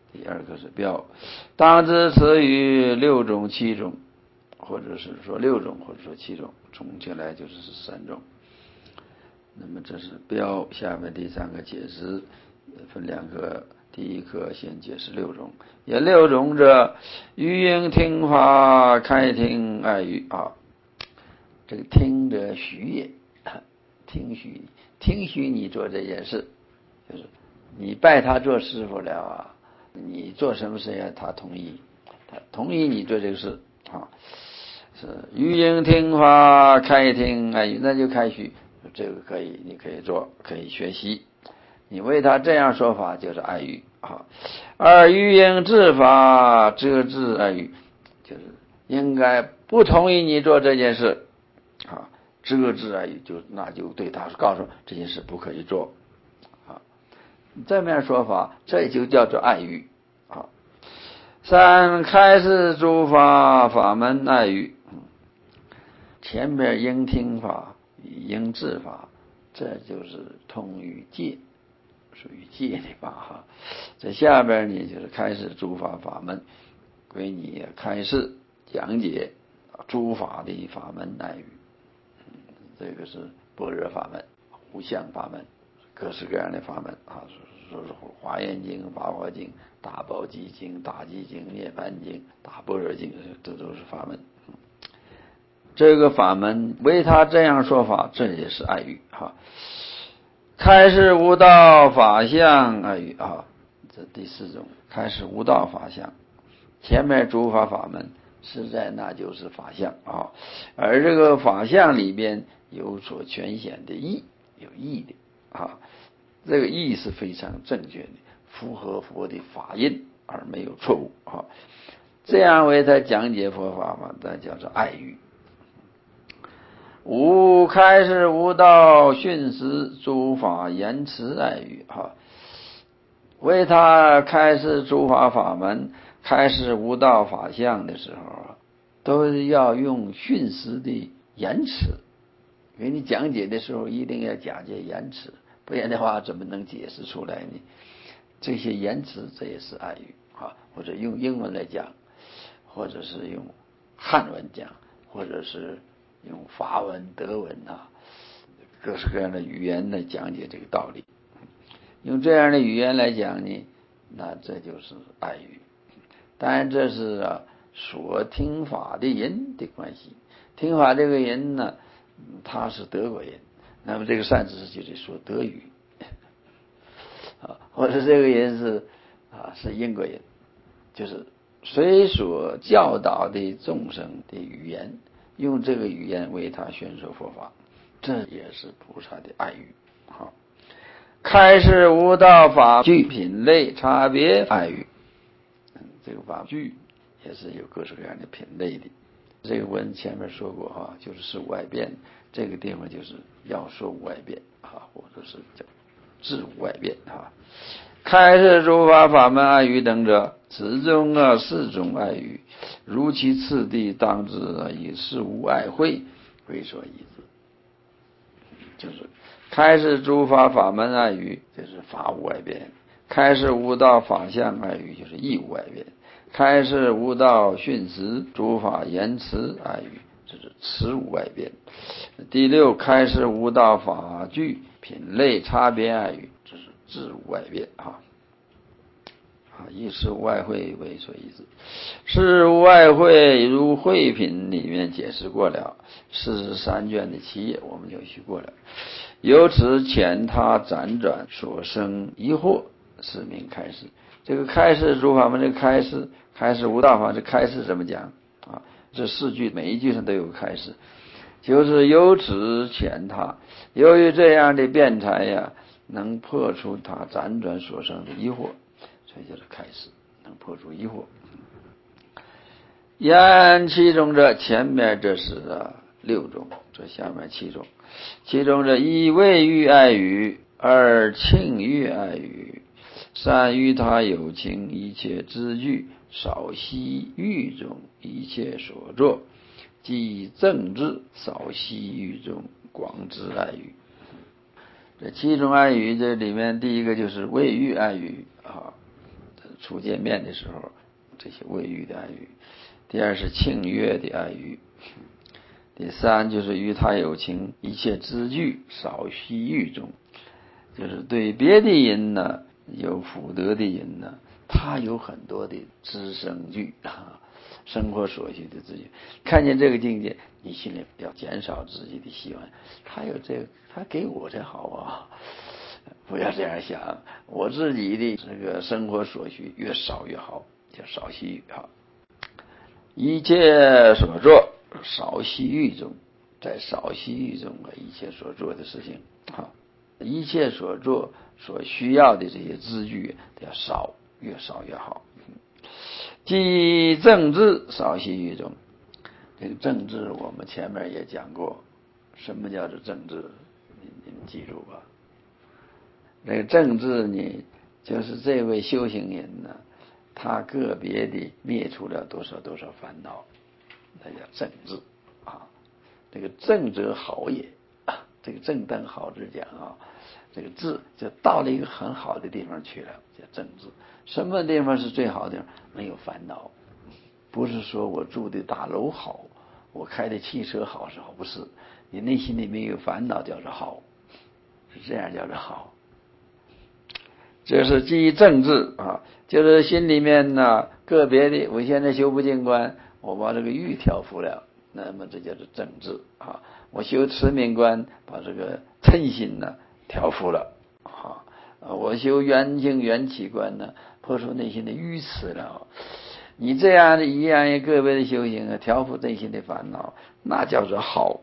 第二个是标。当知此语六种七种，或者是说六种，或者说七种，总起来就是3种。那么这是标，下面第3个解释分2个，第一个先解释6种。也6种者，语音听法开听爱语啊。这个听者许也，听许你做这件事，就是你拜他做师傅了啊，你做什么事呀？他同意你做这个事啊。是语音听法开听爱语，那就开许，这个可以，你可以做，可以学习。你为他这样说法就是爱语啊。而语音治法则治爱语，就是应该不同意你做这件事啊，遮治爱语，那就对他告诉这件事不可以做啊。这面说法，这就叫做爱语啊。3开示诸法门爱语，前边应听法与应治法，这就是通于戒，属于戒的法哈。这下边呢就是开示诸法门，归你开示讲解诸法的法门爱语。这个是般若法门、无相法门，各式各样的法门啊，说是华严经、法华经、大宝积经、大寂经、涅槃经、大般若经，这都是法门。这个法门为他这样说法，这也是爱语哈。开示无道法相爱语啊，这第4种，开示无道法相。前面诸法门实在那就是法相啊，而这个法相里边有所全显的义，有义的啊，这个义是非常正确的，符合佛的法印而没有错误啊。这样为他讲解佛法嘛，那叫做爱语。5开示无道训实诸法言辞爱语哈，为他开示诸法门、开示无道法相的时候，都要用训实的言辞。给你讲解的时候，一定要讲解言辞，不然的话，怎么能解释出来呢？这些言辞，这也是爱语啊，或者用英文来讲，或者是用汉文讲，或者是用法文、德文啊，各式各样的语言来讲解这个道理。用这样的语言来讲呢，那这就是爱语。当然，这是所听法的人的关系。听法这个人呢，他是德国人，那么这个善知识就得说德语啊，或者这个人是英国人，就是随所教导的众生的语言，用这个语言为他宣说佛法，这也是菩萨的爱语。好，开示无道法具品类差别爱语，这个法具也是有各式各样的品类的。这个文前面说过就是事无外变，这个地方就是要说无外变或者是叫治无外变开示诸法门爱语等者，此中4种爱语，如其次第当知以事无爱会为所依之。就是开示诸法门爱语，就是法无外变；开示无道法相爱语，就是义无外变；开示无道训实诸法言辞爱语，就是词无外变。第6，开示无道法具品类差别爱语，就是智无外变以事无外会为所依之。事无外会如会品里面解释过了，43卷的7页我们就学过了。由此遣他辗转所生疑惑，是名开示。这个开示诸法门，这个开示无道法，这开示怎么讲这4句每一句上都有开示，就是由此遣他，由于这样的辩才能破除他辗转所生的疑惑，所以就是开示，能破除疑惑。言其中者，前面这是6种，这下面7种。其中这1谓欲爱语，2庆欲爱语，3与他有情一切知具，少息欲中一切所作，即正智少息欲中广知爱语。这7种爱语，这里面第一个就是谓欲爱语初见面的时候，这些未遇的爱语。第二是庆悦的爱语。第三就是与他有情，一切知具少须臾中，就是对别的人呢有福德的人呢，他有很多的知生具生活所需的资源。看见这个境界，你心里要减少自己的希望，他有这个，他给我才好啊，不要这样想，我自己的这个生活所需越少越好，叫少须臾哈。一切所做少须臾中，在少须臾中一切所做的事情一切所做所需要的这些资具要少，越少越好。即正智少须臾中，这个正智我们前面也讲过，什么叫做正智？你们记住吧。这个正智呢，就是这位修行人呢，他个别的灭除了多少烦恼，那叫正智这个正者好也这个正当好之讲这个智就到了一个很好的地方去了，叫正智。什么地方是最好的地方？没有烦恼。不是说我住的大楼好，我开的汽车好是好，不是，你内心里没有烦恼叫做好，是这样叫做好。这是基于正智就是心里面呢个别的，我现在修不净观，我把这个欲调伏了，那么这叫做正智我修持名观，把这个嗔心呢调伏了我修缘境缘起观呢，破除内心的愚痴了你这样的一样个别的修行调伏内心的烦恼，那叫做好。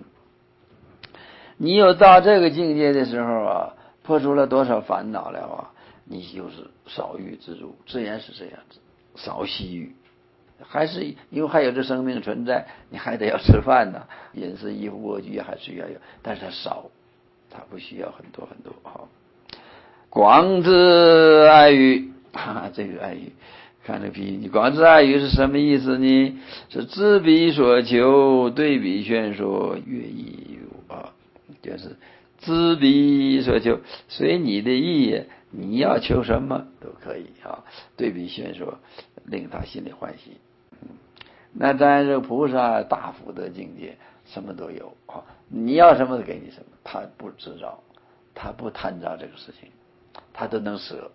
你有到这个境界的时候破除了多少烦恼了你就是少欲知足，自然是这样子，少须臾。还是因为还有这生命存在，你还得要吃饭呢，饮食衣服卧具还是要有，但是它少，它不需要很多很多广智爱语这个爱语，看这批，广智爱语是什么意思呢？是知彼所求，对彼宣说，乐意就是知彼所求，随你的意，你要求什么都可以对彼宣说，令他心里欢喜。那咱这菩萨大福德境界，什么都有你要什么就给你什么，他不执着，他不贪着这个事情，他都能舍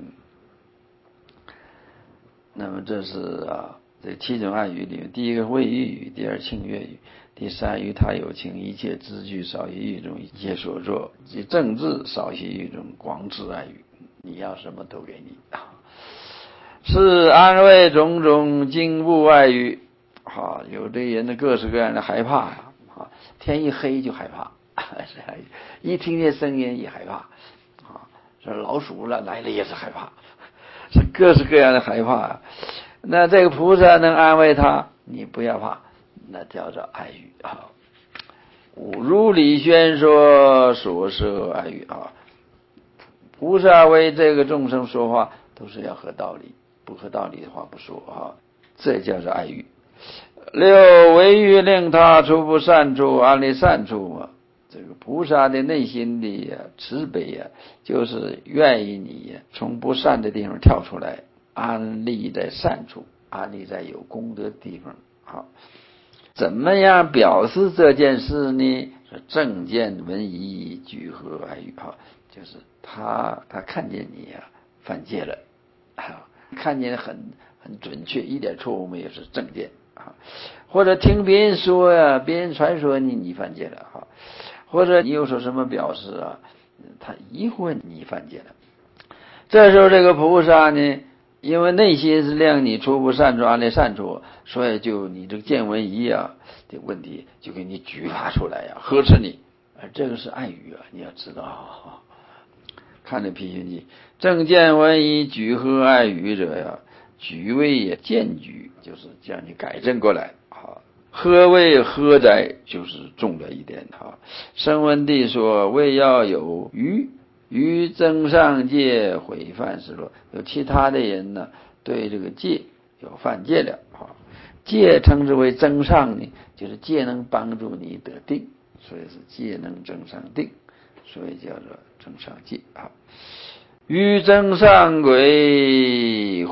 那么这是这七种爱语里面，第一个未遇语，第二庆悦语，第三与他有情，一切知具少须臾中，一切所作即正智少须臾中，广智爱语，你要什么都给你是安慰种种惊怖爱语有的人的各式各样的害怕天一黑就害怕一听见声音也害怕这老鼠来了也是害怕，是各式各样的害怕那这个菩萨能安慰他，你不要怕，那叫做爱语如理宣说所摄爱语菩萨为这个众生说话都是要合道理，不合道理的话不说这叫做爱语。六为欲令他出不善处，安立善处这个菩萨的内心的慈悲就是愿意你从不善的地方跳出来，安立在善处，安立在有功德的地方怎么样表示这件事呢？是正见闻疑具合爱语就是他看见你犯戒了看见很准确，一点错误没有，是正见或者听别人说别人传说你犯戒了或者你有所什么表示他疑惑你犯戒了。这时候这个菩萨呢，因为内心是令你出不善处，安立善处，所以就你这个见闻疑的问题就给你举发出来呵斥你，这个是爱语你要知道看这批评记，正见闻疑举呵爱语者举谓也见举，就是将你改正过来呵谓呵哉，就是重了一点声闻地说谓要有于增上戒毁犯失落，有其他的人呢对这个戒有犯戒了戒称之为增上呢，就是戒能帮助你得定，所以是戒能增上定，所以叫做增上戒于增上轨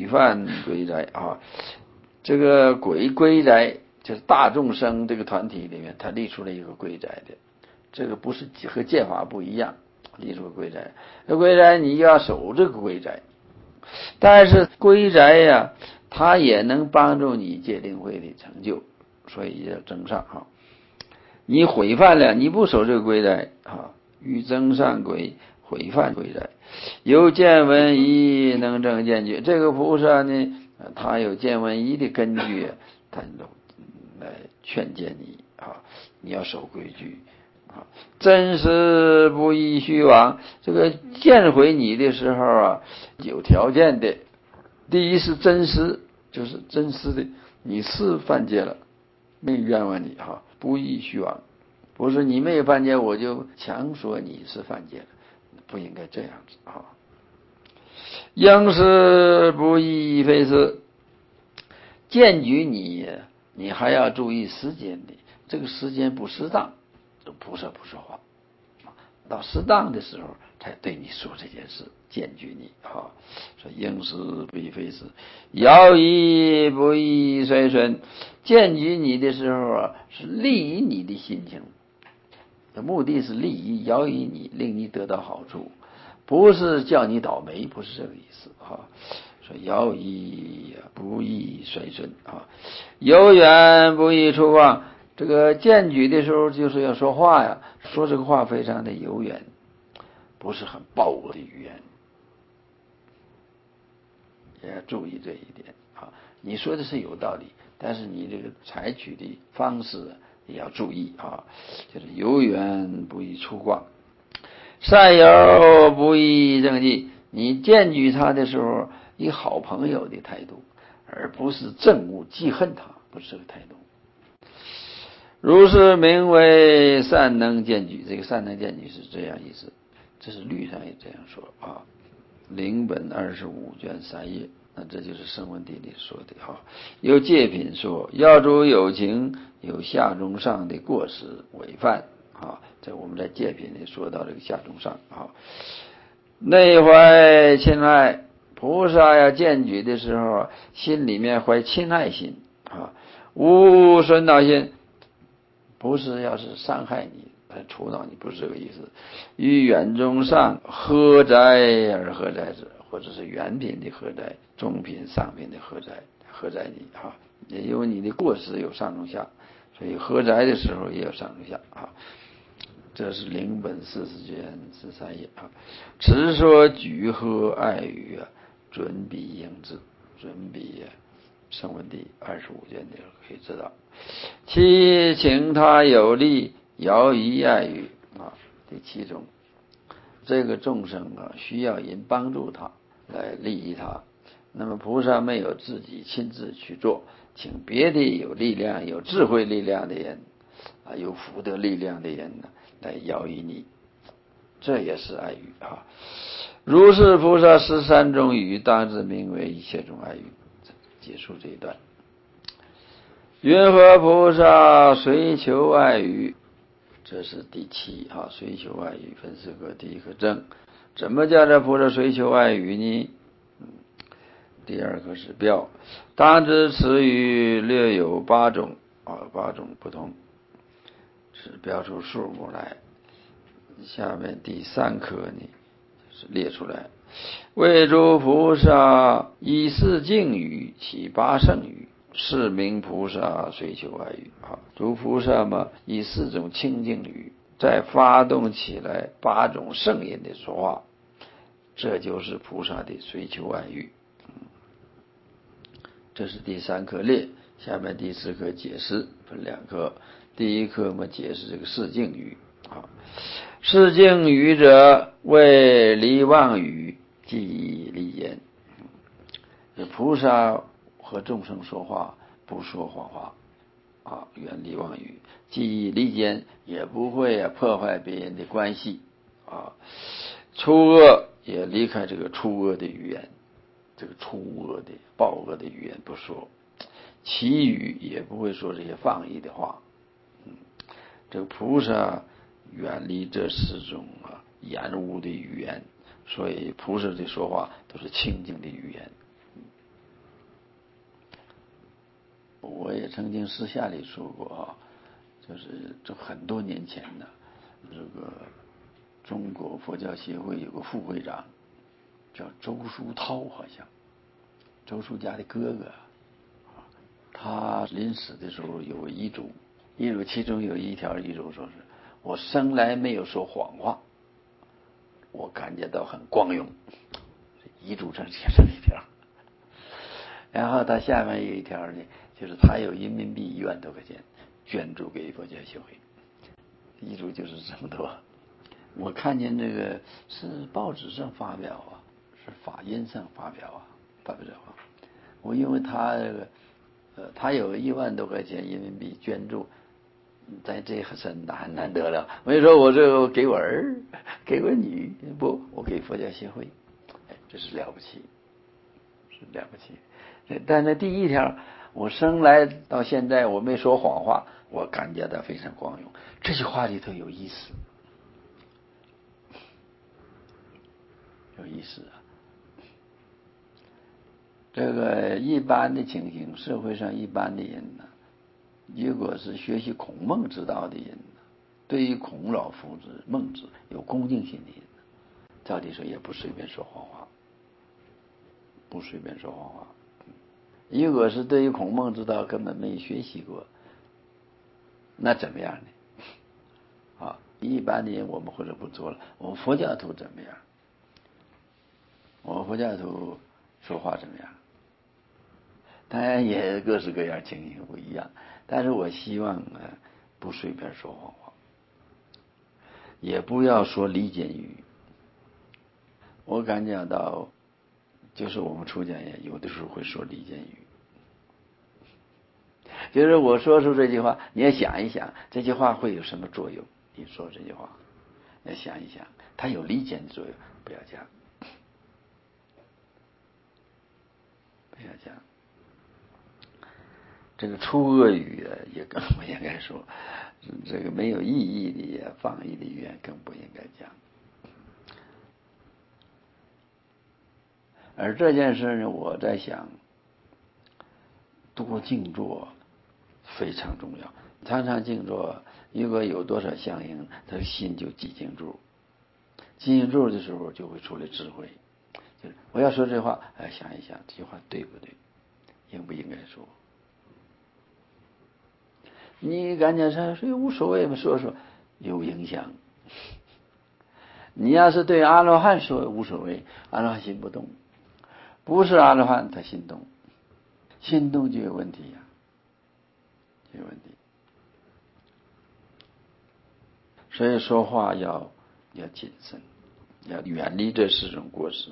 犯归宅啊。这个归宅就是大众生这个团体里面，他立出了一个归宅的，这个不是和戒法不一样，立出归宅。归宅你要守这个归宅，但是归宅呀，它也能帮助你戒定慧的成就，所以要增上啊。你毁犯了，你不守这个归宅啊，欲增上归，毁犯归宅。有见闻疑，能正见觉。这个菩萨呢，他有见闻疑的根据，他来劝诫你啊，你要守规矩啊。真实不依虚妄，这个见回你的时候啊，有条件的。第一是真实，就是真实的，你是犯戒了，没冤枉你哈，不依虚妄，不是你没有犯戒，我就强说你是犯戒了，不应该这样子啊。应是不依非是，荐举你还要注意时间的，这个时间不适当，菩萨不说话，到适当的时候才对你说这件事，荐举你啊。说应是不依非是，摇移不依随顺，荐举你的时候啊，是利于你的心情，目的是利益摇移你，令你得到好处，不是叫你倒霉，不是这个意思啊。说摇移不依随顺啊，有缘不依出妄。这个荐举的时候就是要说话呀，说这个话非常的有缘，不是很暴恶的语言，也要注意这一点啊。你说的是有道理，但是你这个采取的方式也要注意啊，就是有缘不依出妄，善友不依正计。你荐举他的时候，以好朋友的态度，而不是憎恶记恨他，不是这个态度。如是名为善能荐举，这个善能荐举是这样意思，这是律上也这样说啊。领本25卷3页，那这就是声闻地里说的哈。有戒品说，要主有情，有下中上的过失违犯啊。这我们在戒品里说到这个下中上啊。内怀亲爱，菩萨要荐举的时候，心里面怀亲爱心啊，无损恼心。不是要是伤害你来除恼你，不是这个意思。于远中上何哉而何哉者，或者是远品的何哉，中品上品的何哉，何哉你啊，也有你的过失有上中下，所以何哉的时候也有上中下啊。这是领本40卷13页啊。此说举和爱语啊，准比应字，准比声闻第25卷的可以知道。其请他有利，摇移爱语啊。第7种，这个众生啊，需要人帮助他来利益他，那么菩萨没有自己亲自去做，请别的有力量、有智慧力量的人啊，有福德力量的人呢，来摇移你，这也是爱语啊。如是菩萨13种语，当知名为一切种爱语。结束这一段。云何菩萨随求爱语？这是第7啊，随求爱语分4个，第一个正，怎么叫这菩萨随求爱语呢？第二个是标，当知此语略有8种啊，8种不同，是标出数目来。下面第3课呢，是列出来，为诸菩萨以是净语起8圣语，是名菩萨随求爱语啊。诸菩萨嘛，以4种清净语，再发动起来8种圣音的说话，这就是菩萨的随求爱语。这是第3课列，下面第4课解释，分2课。第一课嘛，解释这个是净语啊。是净语者，为离妄语，即利言。菩萨和众生说话，不说谎话啊，远离妄语，即利言，也不会破坏别人的关系啊。出恶也离开这个出恶的语言，这个出恶的暴恶的语言不说，其语也不会说这些放逸的话。这个菩萨远离这4种延污的语言，所以菩萨的说话都是清净的语言。 我也曾经私下里说过啊，就是这很多年前呢，这个中国佛教协会有个副会长叫周书涛，好像周书家的哥哥，他临死的时候有个遗嘱，其中有一条遗嘱说是我生来没有说谎话，我感觉到很光荣，遗嘱上写上一条。然后他下面有一条呢，就是他有人民币1万多块钱捐助给佛教协会，遗嘱就是这么多。我看见这个是报纸上发表啊，是法院上发表啊，发表啊。我因为他这个他有1万多块钱人民币捐助，在这很难得了。我就说我这个给我儿给我女，不，我给佛教协会，这是了不起，是了不起。但是第一条，我生来到现在我没说谎话，我感觉到非常光荣。这句话里头有意思，有意思啊。这个一般的情形，社会上一般的人呢，如果是学习孔孟之道的人呢，对于孔老夫子、孟子有恭敬心的人呢，照理说也不随便说谎话，不随便说谎话。如果是对于孔孟之道根本没有学习过，那怎么样呢？啊，一般的人我们或者不做了，我们佛教徒怎么样？我们佛教徒说话怎么样？当然也各式各样，情形不一样。但是我希望不随便说谎话，也不要说离间语。我感觉到，就是我们出家人有的时候会说离间语。就是我说出这句话，你要想一想，这句话会有什么作用？你说这句话，要想一想，它有离间的作用，不要讲，不要讲。这个出恶语也更不应该说，这个没有意义的放逸的语言更不应该讲。而这件事呢，我在想，多静坐非常重要。常常静坐，如果有多少相应，他的心就寂静住。寂静住的时候，就会出来智慧。就是我要说这话，想一想，这句话对不对？应不应该说？你感觉说无所谓嘛，说有影响。你要是对阿罗汉说无所谓，阿罗汉心不动；不是阿罗汉，他心动，心动就有问题呀，有问题。所以说话要谨慎，要远离这4种过失。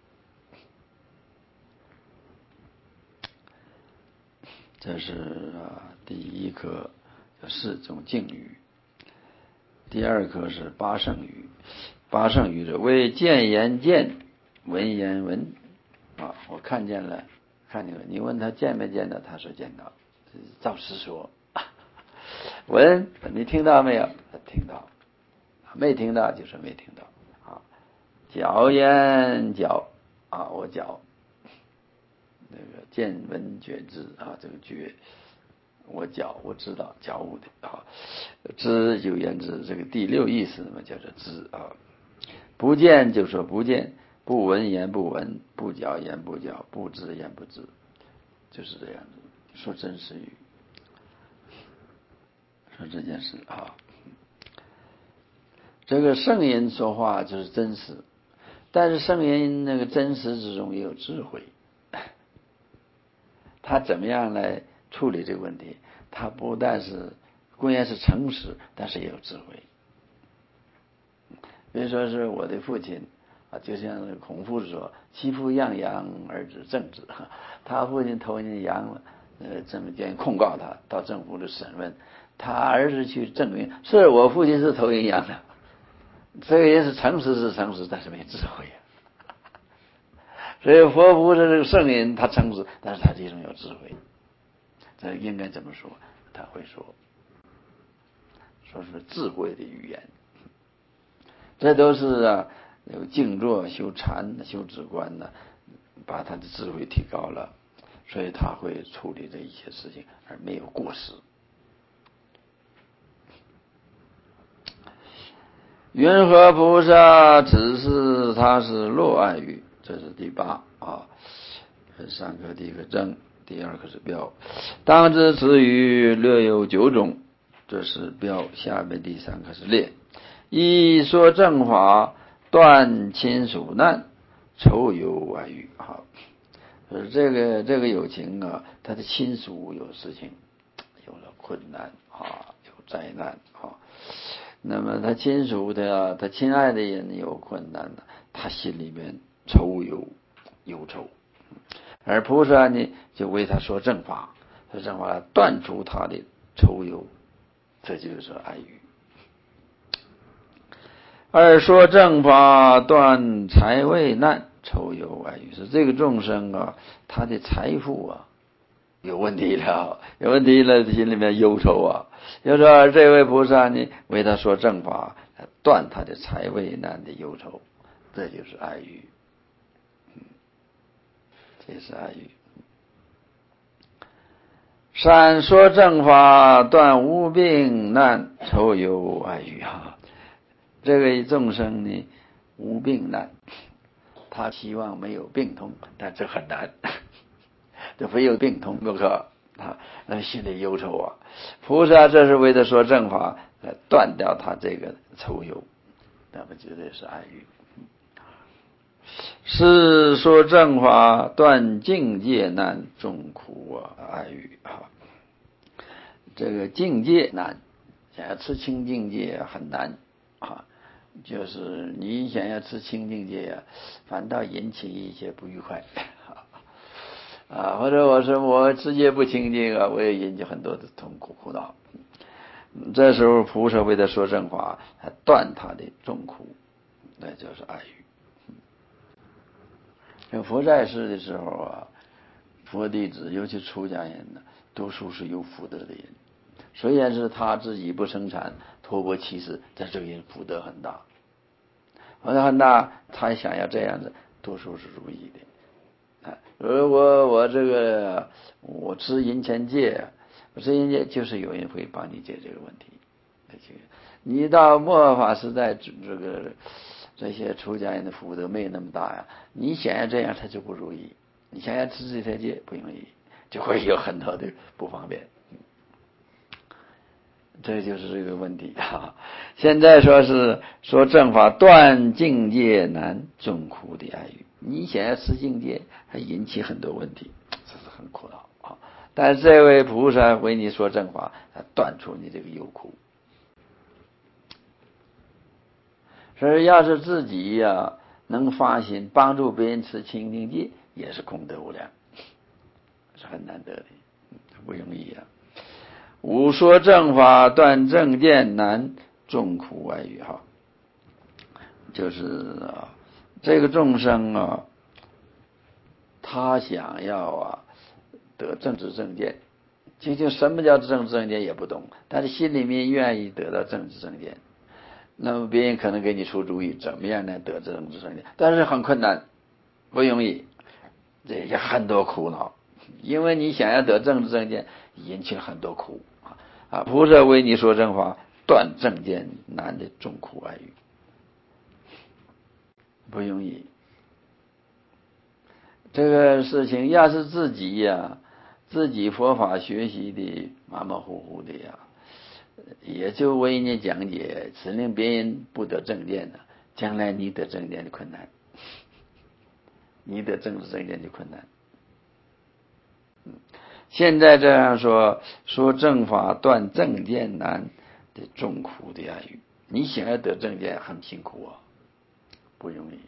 这是第一课4种敬语。第二课是八圣语。八圣语者为见言见，闻言闻。我看见了，你问他见没见到，他说见到，照实说。闻，你听到没有？他听到，没听到就说没听到。嚼言嚼，我嚼。那个见闻觉知这个觉，我知道觉悟的知有言知，这个第6意思嘛，叫做知不见就说不见，不闻言不闻，不嚼言不嚼，不知言不知，就是这样子。说真实语，说这件事这个圣人说话就是真实，但是圣人那个真实之中也有智慧。他怎么样来处理这个问题？他不但是固然是诚实，但是也有智慧。比如说是我的父亲就像孔夫子说：“其父养羊，儿子正直。”他父亲偷人羊了，政监控告他，到政府的审问，他儿子去证明是我父亲是偷人羊的。这个人是诚实，但是没智慧所以佛不是这个圣人，他诚实，但是他这种有智慧。这应该怎么说？他会说是智慧的语言。这都是有静坐、修禅、修止观把他的智慧提高了。 所以他会处理这一切事情而没有过失。云何菩萨只是他是乐爱语，这是第8啊。三个，第一个正，第二个是标。当知此语略有9种，这是标。下面第3个是列。一说正法，断亲属难，愁忧外遇。好，这个有情啊，他的亲属有事情，有了困难啊，有灾难啊。那么他亲属的他亲爱的人有困难了，他心里面愁忧愁，而菩萨呢就为他说正法，说正法断除他的愁忧，这就是爱语。二说正法断财位难，愁忧爱语，是这个众生啊，他的财富啊有问题了，心里面忧愁啊。就说这位菩萨呢，为他说正法，断他的财位难的忧愁，这就是爱语，这是爱语。三说正法，断无病难，愁忧爱语啊。这位众生呢，无病难，他希望没有病痛，但这很难，这非有病痛不可啊，那心里忧愁啊。菩萨这是为他说正法，断掉他这个愁忧，那么绝对是爱语。是说正法，断境界难，众苦啊，爱语啊。这个境界难，想要吃清净戒很难啊。就是你想要吃清净戒啊，反倒引起一些不愉快啊，或者我说我直接不清净啊，我也引起很多的痛苦苦恼。这时候菩萨为他说正法，断他的众苦，那就是爱语。佛在世的时候啊，佛弟子尤其出家人呢，多数是有福德的人。虽然是他自己不生产，托钵乞食，但这个人福德很大，很大。他想要这样子，多数是如意的。如果我这个我吃银钱戒，我吃银戒就是有人会帮你解这个问题。你到末法时代，这些出家人的福德没有那么大呀，你想要这样他就不如意，你想要吃这条戒不容易，就会有很多的不方便。这就是这个问题啊！现在说正法断境界难，众苦的爱语。你想要吃境界，还引起很多问题，这是很苦恼啊！但是这位菩萨为你说正法，他断除你这个忧苦。所以要是自己呀能发心帮助别人持清净戒，也是功德无量，是很难得的，不容易啊。五说正法断正见难，众苦外语哈，就是啊，这个众生啊，他想要啊得正知正见，究竟什么叫正知正见也不懂，但是心里面愿意得到正知正见。那么别人可能给你出主意，怎么样来得正知正见，但是很困难，不容易，这也很多苦恼，因为你想要得正知正见，引起了很多苦啊！菩萨为你说正法，断正见难的众苦爱语，不容易。这个事情要是自己呀，自己佛法学习的马马虎虎的呀，也就为你讲解，只令别人不得正见的，将来你得正见的困难，你得正知正见的困难。现在这样说正法断正见难的众苦的爱语，你想要得正见很辛苦啊，不容易。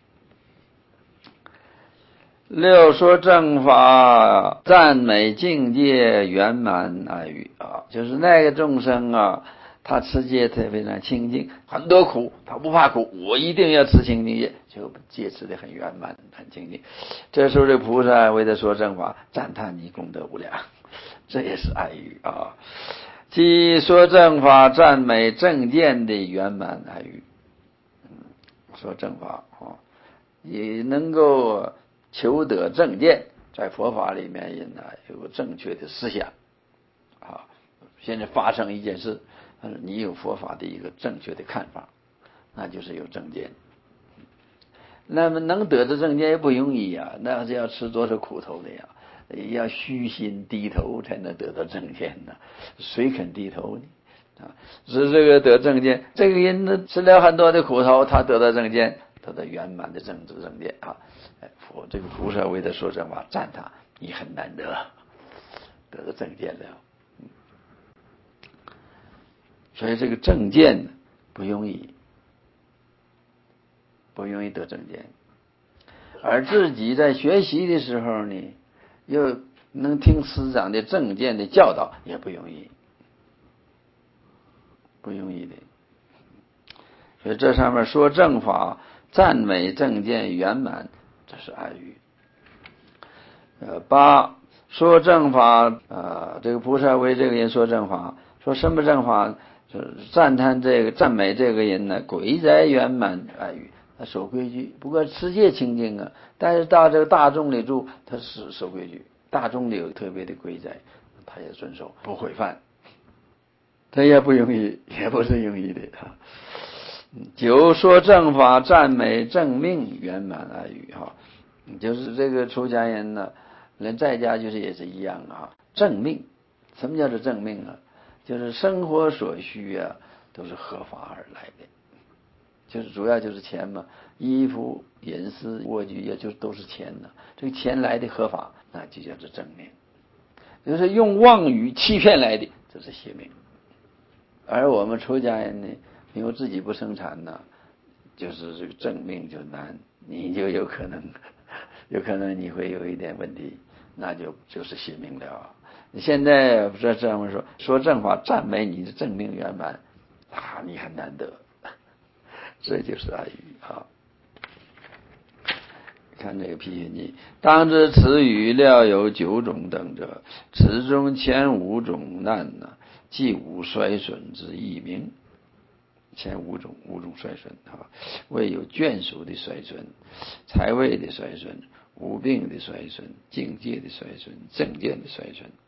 六说正法赞美境界圆满爱语啊，就是那个众生啊，他持戒他非常清净，很多苦他不怕苦，我一定要持清净戒，就戒持的很圆满很清净。这时候这菩萨为他说正法，赞叹你功德无量，这也是爱语啊。即说正法赞美正见的圆满爱语，说正法啊，也能够求得正见， 在佛法里面也呢有个正确的思想啊。现在发生一件事，你有佛法的一个正确的看法，那就是有正见。那么能得的正见也不容易啊，那是要吃多少苦头的呀，要虚心低头才能得到正见呢，谁肯低头呢？是这个得正见，这个人呢吃了很多的苦头，他得到正见，得到圆满的正见啊。这个菩萨为他说正法，赞他，你很难得到正见了。所以这个正见不容易得正见，而自己在学习的时候呢，又能听师长的正见的教导，也不容易的。所以这上面说正法、赞美正见圆满，这是暗语。8说正法，这个菩萨为这个人说正法，说什么正法？就是赞美这个人呢，贵在圆满暗语，他守规矩，不过持戒清净啊，但是到这个大众里住，他是守规矩，大众里有特别的规则，他也遵守，不违犯，这也不容易，也不是容易的啊。9说正法、赞美正命圆满暗语哈，就是这个出家人呢，连在家就是也是一样啊。正命，什么叫做正命啊？就是生活所需啊，都是合法而来的，就是主要就是钱嘛，衣服、饮食、卧具，也就都是钱呢。这个钱来的合法，那就叫做正命。就是用妄语欺骗来的，这是邪命。而我们出家人呢，因为自己不生产呢，就是这个正命就难，你就有可能你会有一点问题，那就是邪命了。现在不是这样说正法，赞美你的正命圆满啊，你很难得，这就是暗语啊。看这个批评记，当知此语料有9种等者，此中前5种难呢，即无衰损之异名。前5种衰损啊，为有眷属的衰损、财位的衰损、无病的衰损、境界的衰损、正见的衰损。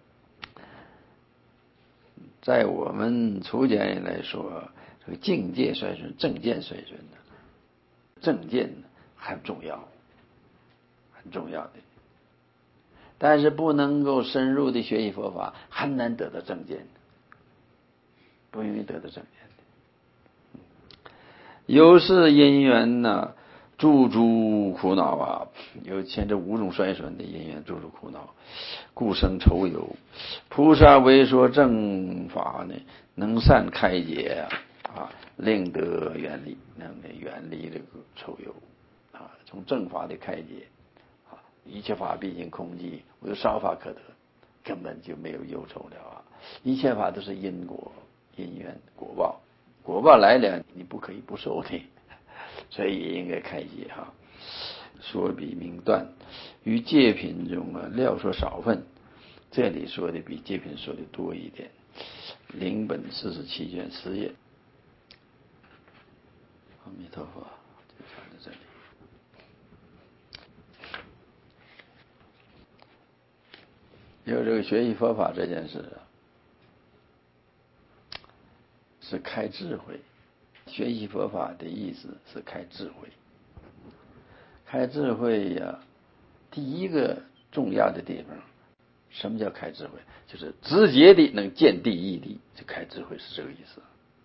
在我们出家人来说，这个境界衰损、正见衰损的，正见很重要的，但是不能够深入的学习佛法，很难得到正见，不容易得到正见的。有是因缘呢，诸苦恼啊，有前这5种衰损的因缘，诸苦恼，故生愁忧。菩萨为说正法呢，能善开解啊，令得远离，能远离这个愁忧啊，从正法的开解啊，一切法毕竟空寂，我有少法可得，根本就没有忧愁了啊。一切法都是因果、因缘、果报，果报来了，你不可以不受的，所以也应该开解哈。说比明断，于戒品中啊，料说少分，这里说的比戒品说的多一点。灵本47卷10页。阿弥陀佛，就讲到这里。有这个学习佛法这件事啊，是开智慧。学习佛法的意思是开智慧。开智慧呀，第一个重要的地方，什么叫开智慧？就是直接的能见地义的，就开智慧是这个意思，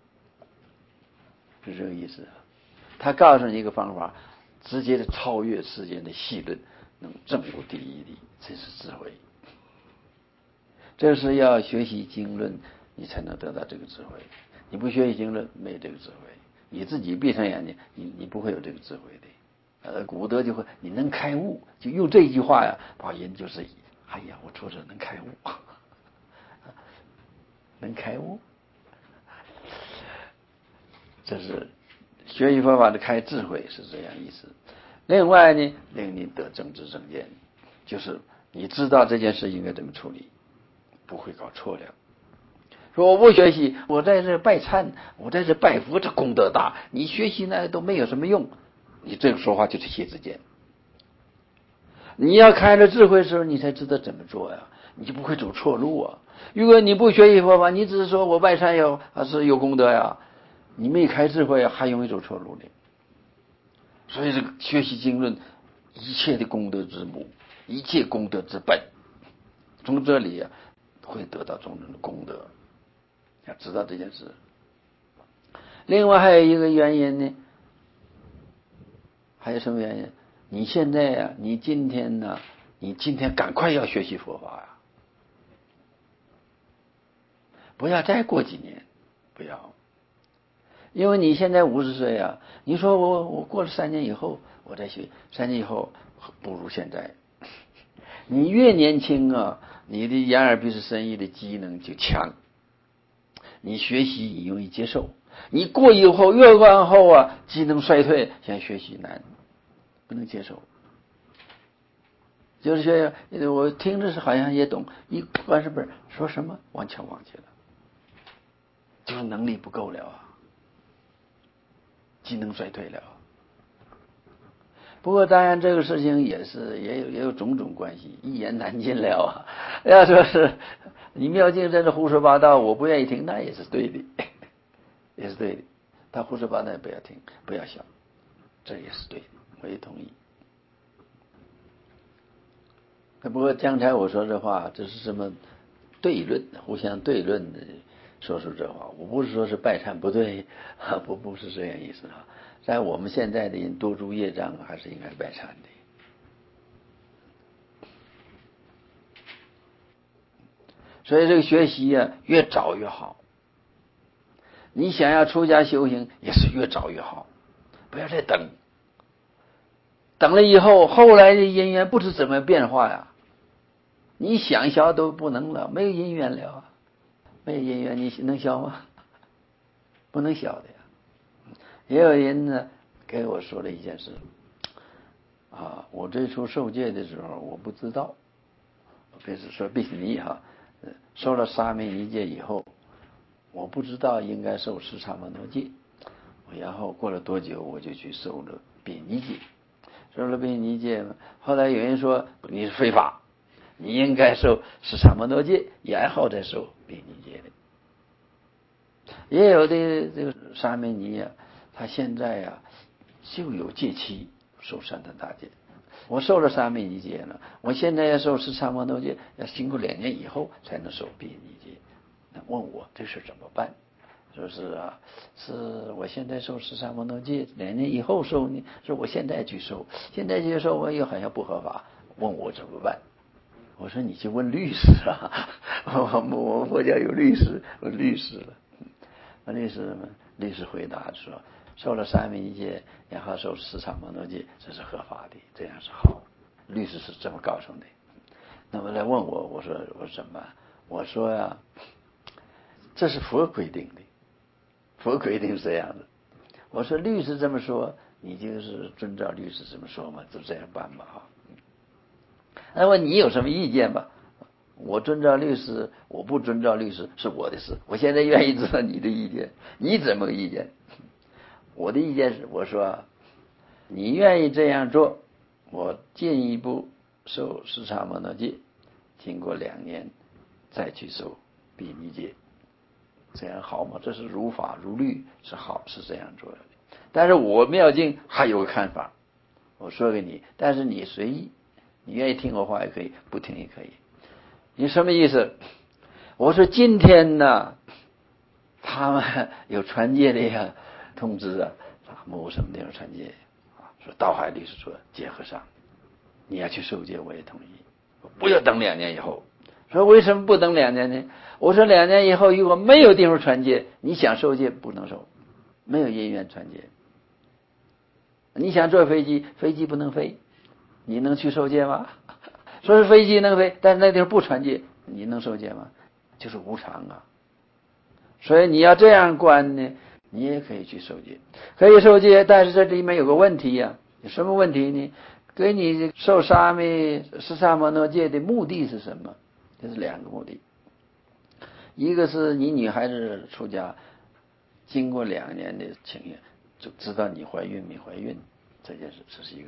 是这个意思。他告诉你一个方法，直接的超越世间的细论，能证悟第一的，这是智慧。这是要学习经论，你才能得到这个智慧。你不学习经论，没这个智慧。你自己闭上眼睛，你不会有这个智慧的。古德就会，你能开悟，就用这一句话呀，把人就是，哎呀，我说这能开悟，能开悟，这是学习佛法的开智慧，是这样意思。另外呢，令你得正知正见，就是你知道这件事应该怎么处理，不会搞错了。说我不学习，我在这拜忏，我在这拜佛，这功德大，你学习那都没有什么用，你这个说话就是邪知见。 你要开了智慧的时候，你才知道怎么做呀，你就不会走错路啊。如果你不学习佛法，你只是说我拜忏是有功德呀，你没开智慧还容易走错路的。所以这个学习经论，一切的功德之母，一切功德之本，从这里会得到种种的功德。要知道这件事。另外还有一个原因呢，还有什么原因？你现在你今天赶快要学习佛法呀，不要再过几年，不要，因为你现在50岁啊，你说我过了3年以后我再学，3年以后不如现在。你越年轻啊，你的眼耳鼻舌身意的机能就强，你学习你容易接受。你过以后越往后啊，机能衰退，现在学习难，不能接受。就是学我听着是好像也懂，一关是本说什么完全忘记了，就是能力不够了啊，机能衰退了。不过当然这个事情也有种种关系，一言难尽了啊。要说是你妙境真的胡说八道，我不愿意听，那也是对的，也是对的。他胡说八道不要听，不要想，这也是对的，我也同意。不过刚才我说这话，这是什么对论，互相对论的说出这话，我不是说是拜忏不对，不是这样意思啊。在我们现在的人多诸业障，还是应该拜忏的。所以这个学习越早越好。你想要出家修行，也是越早越好，不要再等。等了以后，后来的因缘不知怎么变化呀，你想消都不能了，没有因缘了，没有因缘你能消吗？不能消的呀。也有人呢给我说了一件事我最初受戒的时候我不知道，别是说比丘尼受了沙弥尼戒以后，我不知道应该受十禅摩罗戒，然后过了多久我就去受了比尼戒，受了比尼戒，后来有人说你是非法，你应该受十禅摩罗戒，然后再受比尼戒的。也有的这个沙弥尼他现在就有戒期受三坛大戒。我受了沙弥尼戒了，我现在要受十禅摩罗戒，要经过2年以后才能受比尼戒。那问我这事怎么办？说是是我现在受十禅摩罗戒，2年以后受呢？是我现在去受，现在去受我又好像不合法，问我怎么办？我说你去问律师我国家有律师，问律师了。律师回答说，受了沙弥尼戒，然后受十禅摩罗戒，这是合法的，这样是好。律师是这么告诉的。那么来问我说怎么？我说这是佛规定的，佛规定是这样的。我说律师这么说，你就是遵照律师这么说嘛，就这样办吧那么你有什么意见吧？我遵照律师，我不遵照律师是我的事。我现在愿意知道你的意见，你怎么个意见？我的意见是，我说你愿意这样做，我进一步受十禅摩罗戒，经过2年再去受比尼戒，这样好吗？这是如法如律，是好，是这样做的。但是我妙境还有个看法，我说给你，但是你随意，你愿意听我话也可以，不听也可以。你什么意思？我说今天呢，他们有传戒的通知某什么地方传戒说道海律师说戒和尚你要去受戒，我也同意，不要等2年以后。说为什么不等2年呢？我说2年以后如果没有地方传戒，你想受戒不能受，没有因缘传戒。你想坐飞机，飞机不能飞，你能去受戒吗？说是飞机能飞，但是那地方不传戒，你能受戒吗？就是无常所以你要这样观呢，你也可以去受戒，可以受戒，但是这里面有个问题有什么问题呢？给你受沙弥十禅摩罗戒的目的是什么？这是2个目的，一个是你女孩子出家，经过2年的情验，就知道你怀孕没怀孕这件事，这是一个事。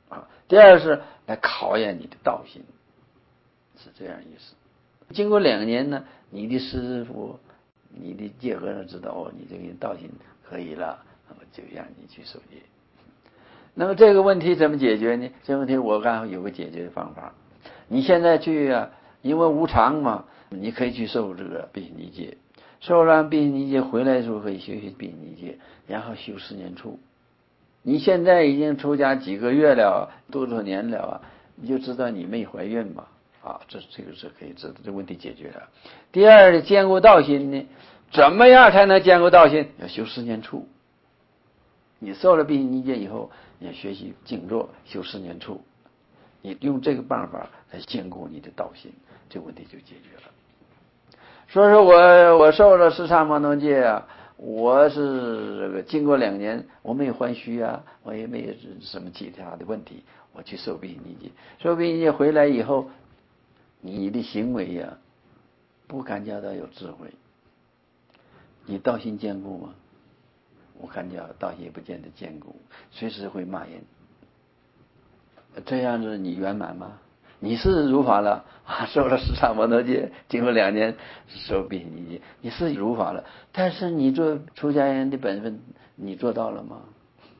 啊。第二是来考验你的道心，是这样意思。经过2年呢，你的师傅、你的戒和尚知道哦，你这个道心可以了，那么就让你去受戒。那么这个问题怎么解决呢？这个问题我看有个解决的方法。你现在去啊，因为无常嘛，你可以去受这个毗尼戒，受完毗尼戒回来的时候可以学习毗尼戒，然后修10年处。你现在已经出家几个月了，多少年了啊？你就知道你没怀孕嘛？啊，这个是可以知道，这问题解决了。第二，坚固道心呢？怎么样才能坚固道心？要修10年处。你受了毗尼戒以后，你要学习静坐，修10年处。你用这个办法来坚固你的道心，这个问题就解决了。所以说我受了十禅波罗戒啊，我是这个经过2年，我没有还虚啊，我也没有什么其他的问题，我去受毗尼戒。受毗尼戒回来以后，你的行为呀，不感觉到有智慧，你道心坚固吗？我感觉道心也不见得坚固，随时会骂人。这样子你圆满吗？你是如法了啊，受了十禅波罗戒，经过2年受毗尼戒，你是如法了。但是你做出家人的本分，你做到了吗？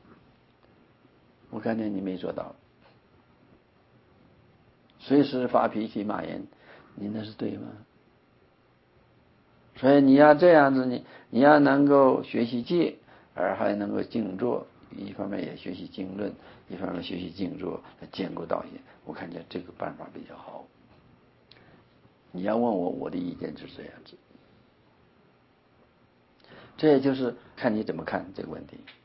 我感觉你没做到。随时发脾气骂人，你那是对吗？所以你要这样子，你要能够学习戒，而还能够静坐，一方面也学习经论，一方面学习静坐，来兼顾道心。我看见这个办法比较好。你要问我的意见就是这样子。这也就是看你怎么看这个问题。